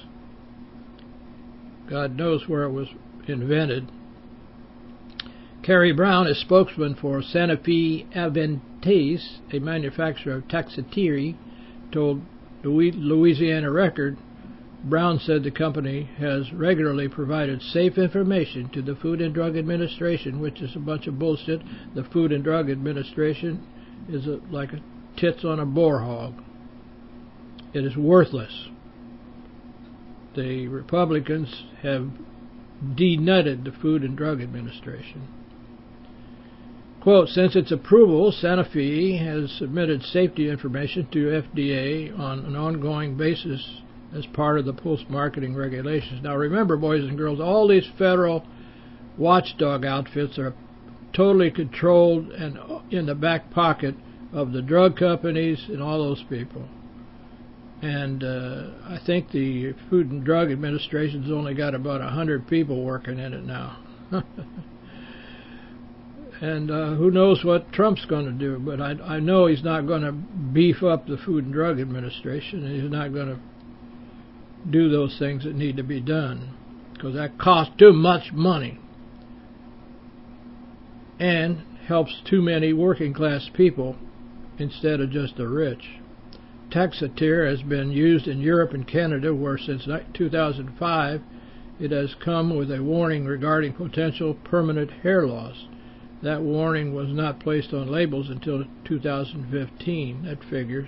God knows where it was invented. Carrie Brown, a spokesman for Sanofi Aventis, a manufacturer of Taxotere, told Louisiana Record, Brown said the company has regularly provided safe information to the Food and Drug Administration, which is a bunch of bullshit. The Food and Drug Administration is a, like a tits on a boar hog. It is worthless. The Republicans have denutted the Food and Drug Administration. Quote, since its approval, Sanofi has submitted safety information to F D A on an ongoing basis as part of the post-marketing regulations. Now remember, boys and girls, all these federal watchdog outfits are totally controlled and in the back pocket of the drug companies and all those people. And uh, I think the Food and Drug Administration's only got about a hundred people working in it now. And uh, who knows what Trump's going to do, but I, I know he's not going to beef up the Food and Drug Administration, and he's not going to do those things that need to be done, because that costs too much money and helps too many working class people instead of just the rich. Taxotere has been used in Europe and Canada, where since two thousand five it has come with a warning regarding potential permanent hair loss. That warning was not placed on labels until two thousand fifteen. That figures.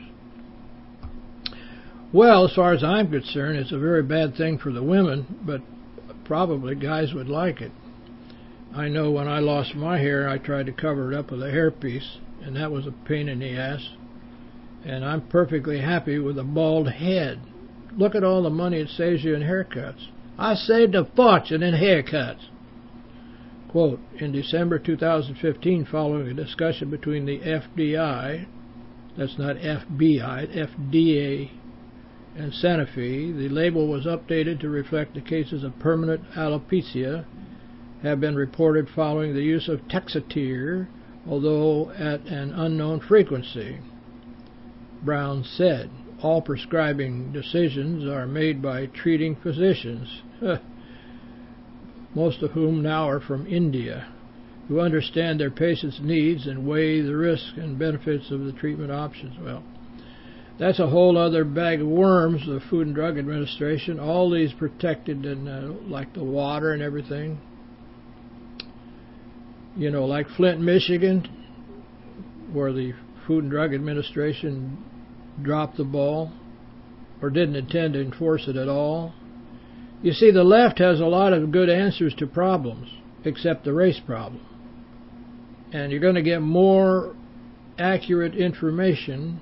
Well, as far as I'm concerned, it's a very bad thing for the women, but probably guys would like it. I know when I lost my hair, I tried to cover it up with a hairpiece, and that was a pain in the ass. And I'm perfectly happy with a bald head. Look at all the money it saves you in haircuts. I saved a fortune in haircuts. Quote, in December two thousand fifteen, following a discussion between the F D I, that's not F B I, F D A, and Sanofi, the label was updated to reflect the cases of permanent alopecia have been reported following the use of Taxotere, although at an unknown frequency. Brown said, all prescribing decisions are made by treating physicians, most of whom now are from India, who understand their patients' needs and weigh the risks and benefits of the treatment options. Well, that's a whole other bag of worms, the Food and Drug Administration, all these protected, and uh, like the water and everything. You know, like Flint, Michigan, where the Food and Drug Administration dropped the ball or didn't intend to enforce it at all. You see, the left has a lot of good answers to problems, except the race problem. And you're going to get more accurate information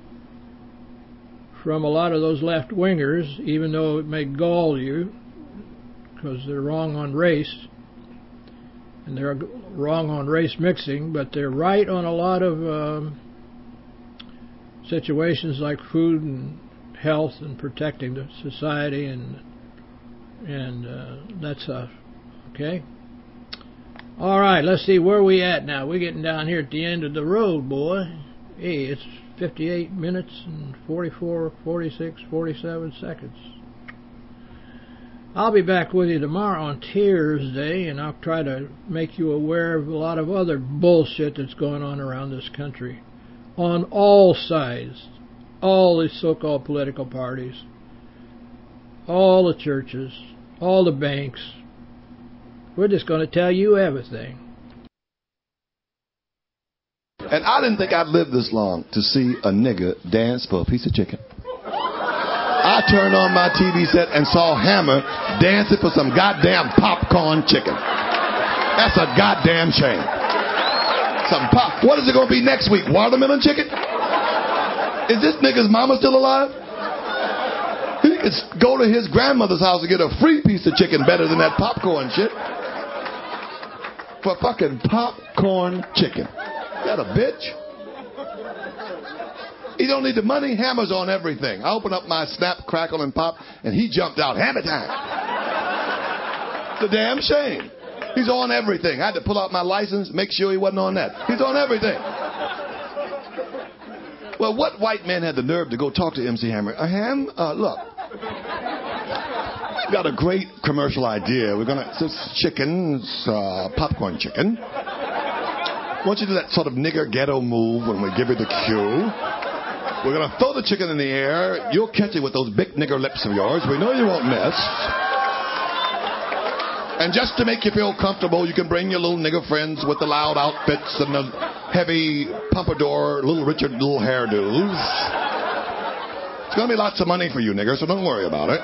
from a lot of those left-wingers, even though it may gall you, because they're wrong on race, and they're wrong on race mixing, but they're right on a lot of um, situations like food and health and protecting the society, and and uh, that's uh, okay. All right, let's see where we at now. We're getting down here at the end of the road, boy. Hey, it's fifty-eight minutes and forty-four, forty-six, forty-seven seconds. I'll be back with you tomorrow on Tears Day, and I'll try to make you aware of a lot of other bullshit that's going on around this country. On all sides. All these so-called political parties. All the churches. All the banks. We're just going to tell you everything. And I didn't think I'd live this long to see a nigger dance for a piece of chicken. I turned on my T V set and saw Hammer dancing for some goddamn popcorn chicken. That's a goddamn shame. Some pop. What is it going to be next week? Watermelon chicken? Is this nigga's mama still alive? He could go to his grandmother's house and get a free piece of chicken better than that popcorn shit. For fucking popcorn chicken. That a bitch? He don't need the money. Hammer's on everything. I open up my Snap, Crackle, and Pop, and he jumped out. Hammer time. It's a damn shame. He's on everything. I had to pull out my license, make sure he wasn't on that. He's on everything. Well, what white man had the nerve to go talk to M C Hammer? Uh, Ham, uh, look. We've got a great commercial idea. We're going to... It's chicken, it's, uh, popcorn chicken. I want you to do that sort of nigger ghetto move when we give you the cue. We're going to throw the chicken in the air. You'll catch it with those big nigger lips of yours. We know you won't miss. And just to make you feel comfortable, you can bring your little nigger friends with the loud outfits and the heavy pompadour, little Richard little hairdos. It's going to be lots of money for you, nigger, so don't worry about it.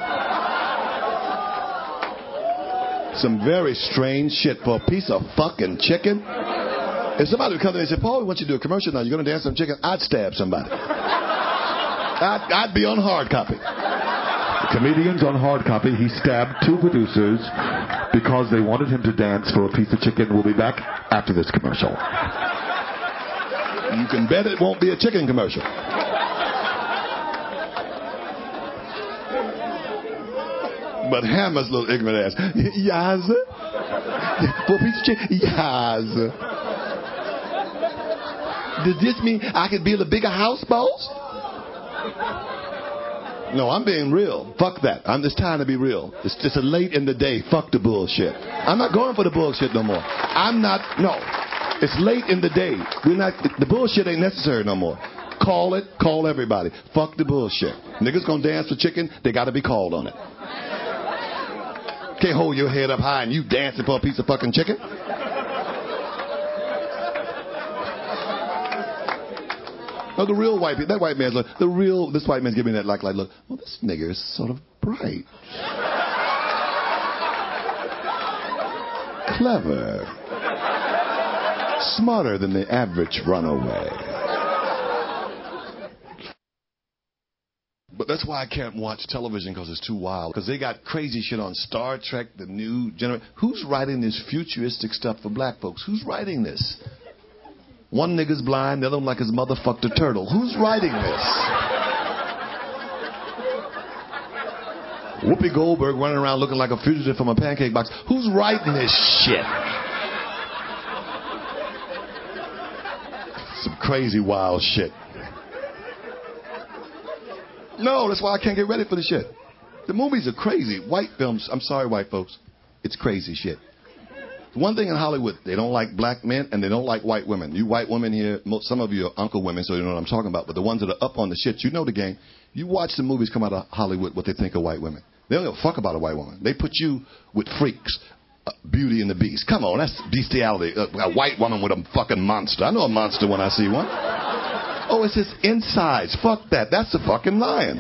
Some very strange shit for a piece of fucking chicken. If somebody would come to me and say, Paul, we want you to do a commercial now. You're going to dance some chicken. I'd stab somebody. I'd, I'd be on hard copy. The comedian's on hard copy. He stabbed two producers because they wanted him to dance for a piece of chicken. We'll be back after this commercial. You can bet it won't be a chicken commercial. But Hammer's little ignorant ass. Yes. For a piece of chicken? Yes. Does this mean I could build a bigger house, boss? No, I'm being real. Fuck that. I'm just trying to be real. It's just a late in the day. Fuck the bullshit. I'm not going for the bullshit no more. I'm not. No. It's late in the day. We're not. The bullshit ain't necessary no more. Call it. Call everybody. Fuck the bullshit. Niggas gonna dance for chicken. They gotta be called on it. Can't hold your head up high and you dancing for a piece of fucking chicken. Oh, the real white people, that white man's like, the real, this white man's giving me that like, like, look, well, this nigger is sort of bright. Clever. Smarter than the average runaway. But that's why I can't watch television, because it's too wild. Because they got crazy shit on Star Trek, the new generation. Who's writing this futuristic stuff for black folks? Who's writing this? One nigga's blind, the other one like his mother fucked a turtle. Who's writing this? Whoopi Goldberg running around looking like a fugitive from a pancake box. Who's writing this shit? Some crazy wild shit. No, that's why I can't get ready for the shit. The movies are crazy. White films, I'm sorry, white folks. It's crazy shit. One thing in Hollywood, they don't like black men and they don't like white women. You white women here, most, some of you are uncle women, so you know what I'm talking about. But the ones that are up on the shit, you know the game. You watch the movies come out of Hollywood, what they think of white women. They don't give a fuck about a white woman. They put you with freaks. Uh, Beauty and the Beast. Come on, that's bestiality. Uh, a white woman with a fucking monster. I know a monster when I see one. Oh, it's his insides. Fuck that. That's a fucking lion.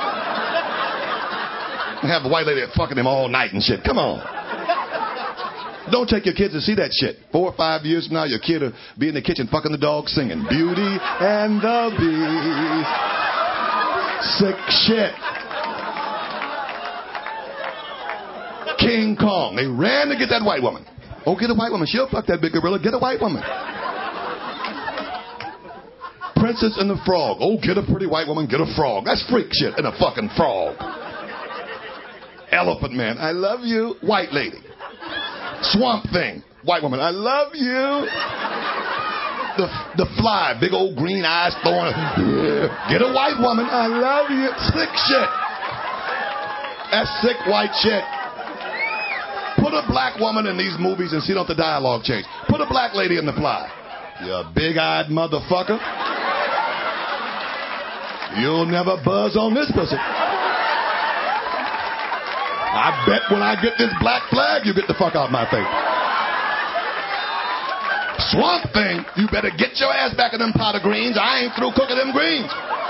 Have a white lady fucking him all night and shit. Come on. Don't take your kids to see that shit. Four or five years from now, your kid will be in the kitchen fucking the dog singing Beauty and the Beast. Sick shit. King Kong. They ran to get that white woman. Oh, get a white woman. She'll fuck that big gorilla. Get a white woman. Princess and the Frog. Oh, get a pretty white woman. Get a frog. That's freak shit. And a fucking frog. Elephant Man. I love you. White lady. Swamp Thing. White woman. I love you. The the Fly. Big old green eyes throwing. Yeah. Get a white woman. I love you. Sick shit. That's sick white shit. Put a black woman in these movies and see don't the dialogue change. Put a black lady in The Fly. You big-eyed motherfucker. You'll never buzz on this pussy. I bet when I get this black flag, you get the fuck out my face. Swamp Thing, you better get your ass back in them pot of greens. I ain't through cooking them greens.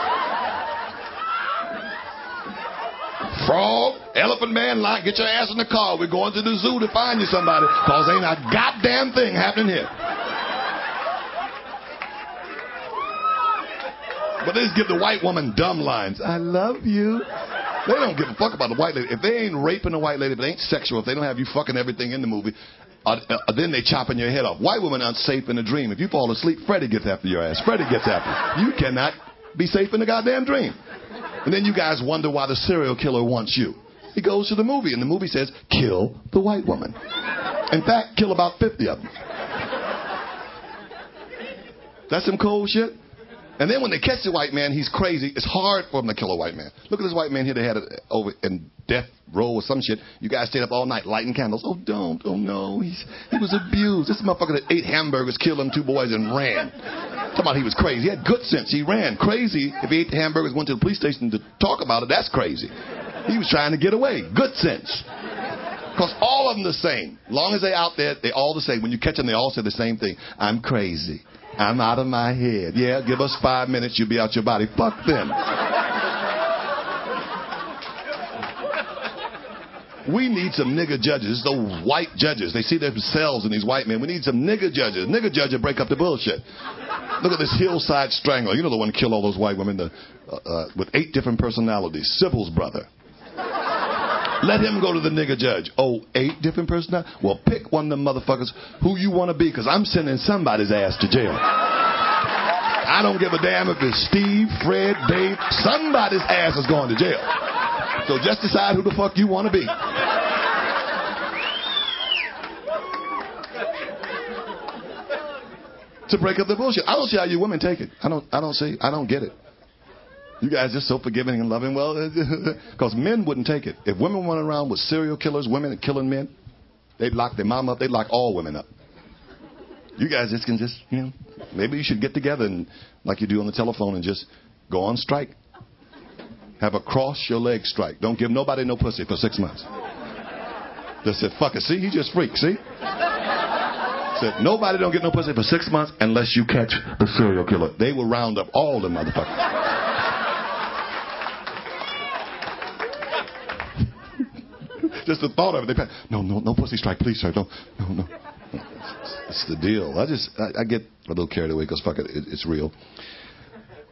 Frog, Elephant Man, line, get your ass in the car. We're going to the zoo to find you somebody, because ain't a goddamn thing happening here. But they just give the white woman dumb lines. I love you. They don't give a fuck about the white lady. If they ain't raping a white lady, if it ain't sexual, if they don't have you fucking everything in the movie, uh, uh, then they chopping your head off. White women aren't safe in a dream. If you fall asleep, Freddie gets after your ass. Freddie gets after you. You cannot be safe in a goddamn dream. And then you guys wonder why the serial killer wants you. He goes to the movie, and the movie says, kill the white woman. In fact, kill about fifty of them. That's some cold shit. And then when they catch the white man, he's crazy. It's hard for them to kill a white man. Look at this white man here. They had it over in death row or some shit. You guys stayed up all night lighting candles. Oh, don't. Oh, no. He's, he was abused. This motherfucker that ate hamburgers, killed them two boys, and ran. Talking about he was crazy. He had good sense. He ran. Crazy. If he ate the hamburgers, went to the police station to talk about it, that's crazy. He was trying to get away. Good sense. Because all of them the same. As long as they're out there, they all the same. When you catch them, they all say the same thing. I'm crazy. I'm out of my head. Yeah, give us five minutes, you'll be out your body. Fuck them. We need some nigger judges. Those white judges. They see themselves in these white men. We need some nigger judges. Nigger judges break up the bullshit. Look at this hillside strangler. You know the one who killed all those white women the, uh, uh, with eight different personalities. Sybil's brother. Let him go to the nigger judge. Oh, eight different personalities? Well, pick one of them motherfuckers who you want to be, because I'm sending somebody's ass to jail. I don't give a damn if it's Steve, Fred, Dave. Somebody's ass is going to jail. So just decide who the fuck you want to be. To break up the bullshit. I don't see how you women take it. I don't. I don't see. I don't get it. You guys are so forgiving and loving. Well, because men wouldn't take it. If women went around with serial killers, women killing men, they'd lock their mom up. They'd lock all women up. You guys just can just, you know, maybe you should get together and, like you do on the telephone, and just go on strike. Have a cross your leg strike. Don't give nobody no pussy for six months. Just said, fuck it. See, he just freaked. See? Said, nobody don't get no pussy for six months unless you catch the serial killer. They will round up all the motherfuckers. Just the thought of it. They pass, no, no, no pussy strike, please, sir. No, no, no. It's the deal. I just, I, I get a little carried away because fuck it, it, it's real.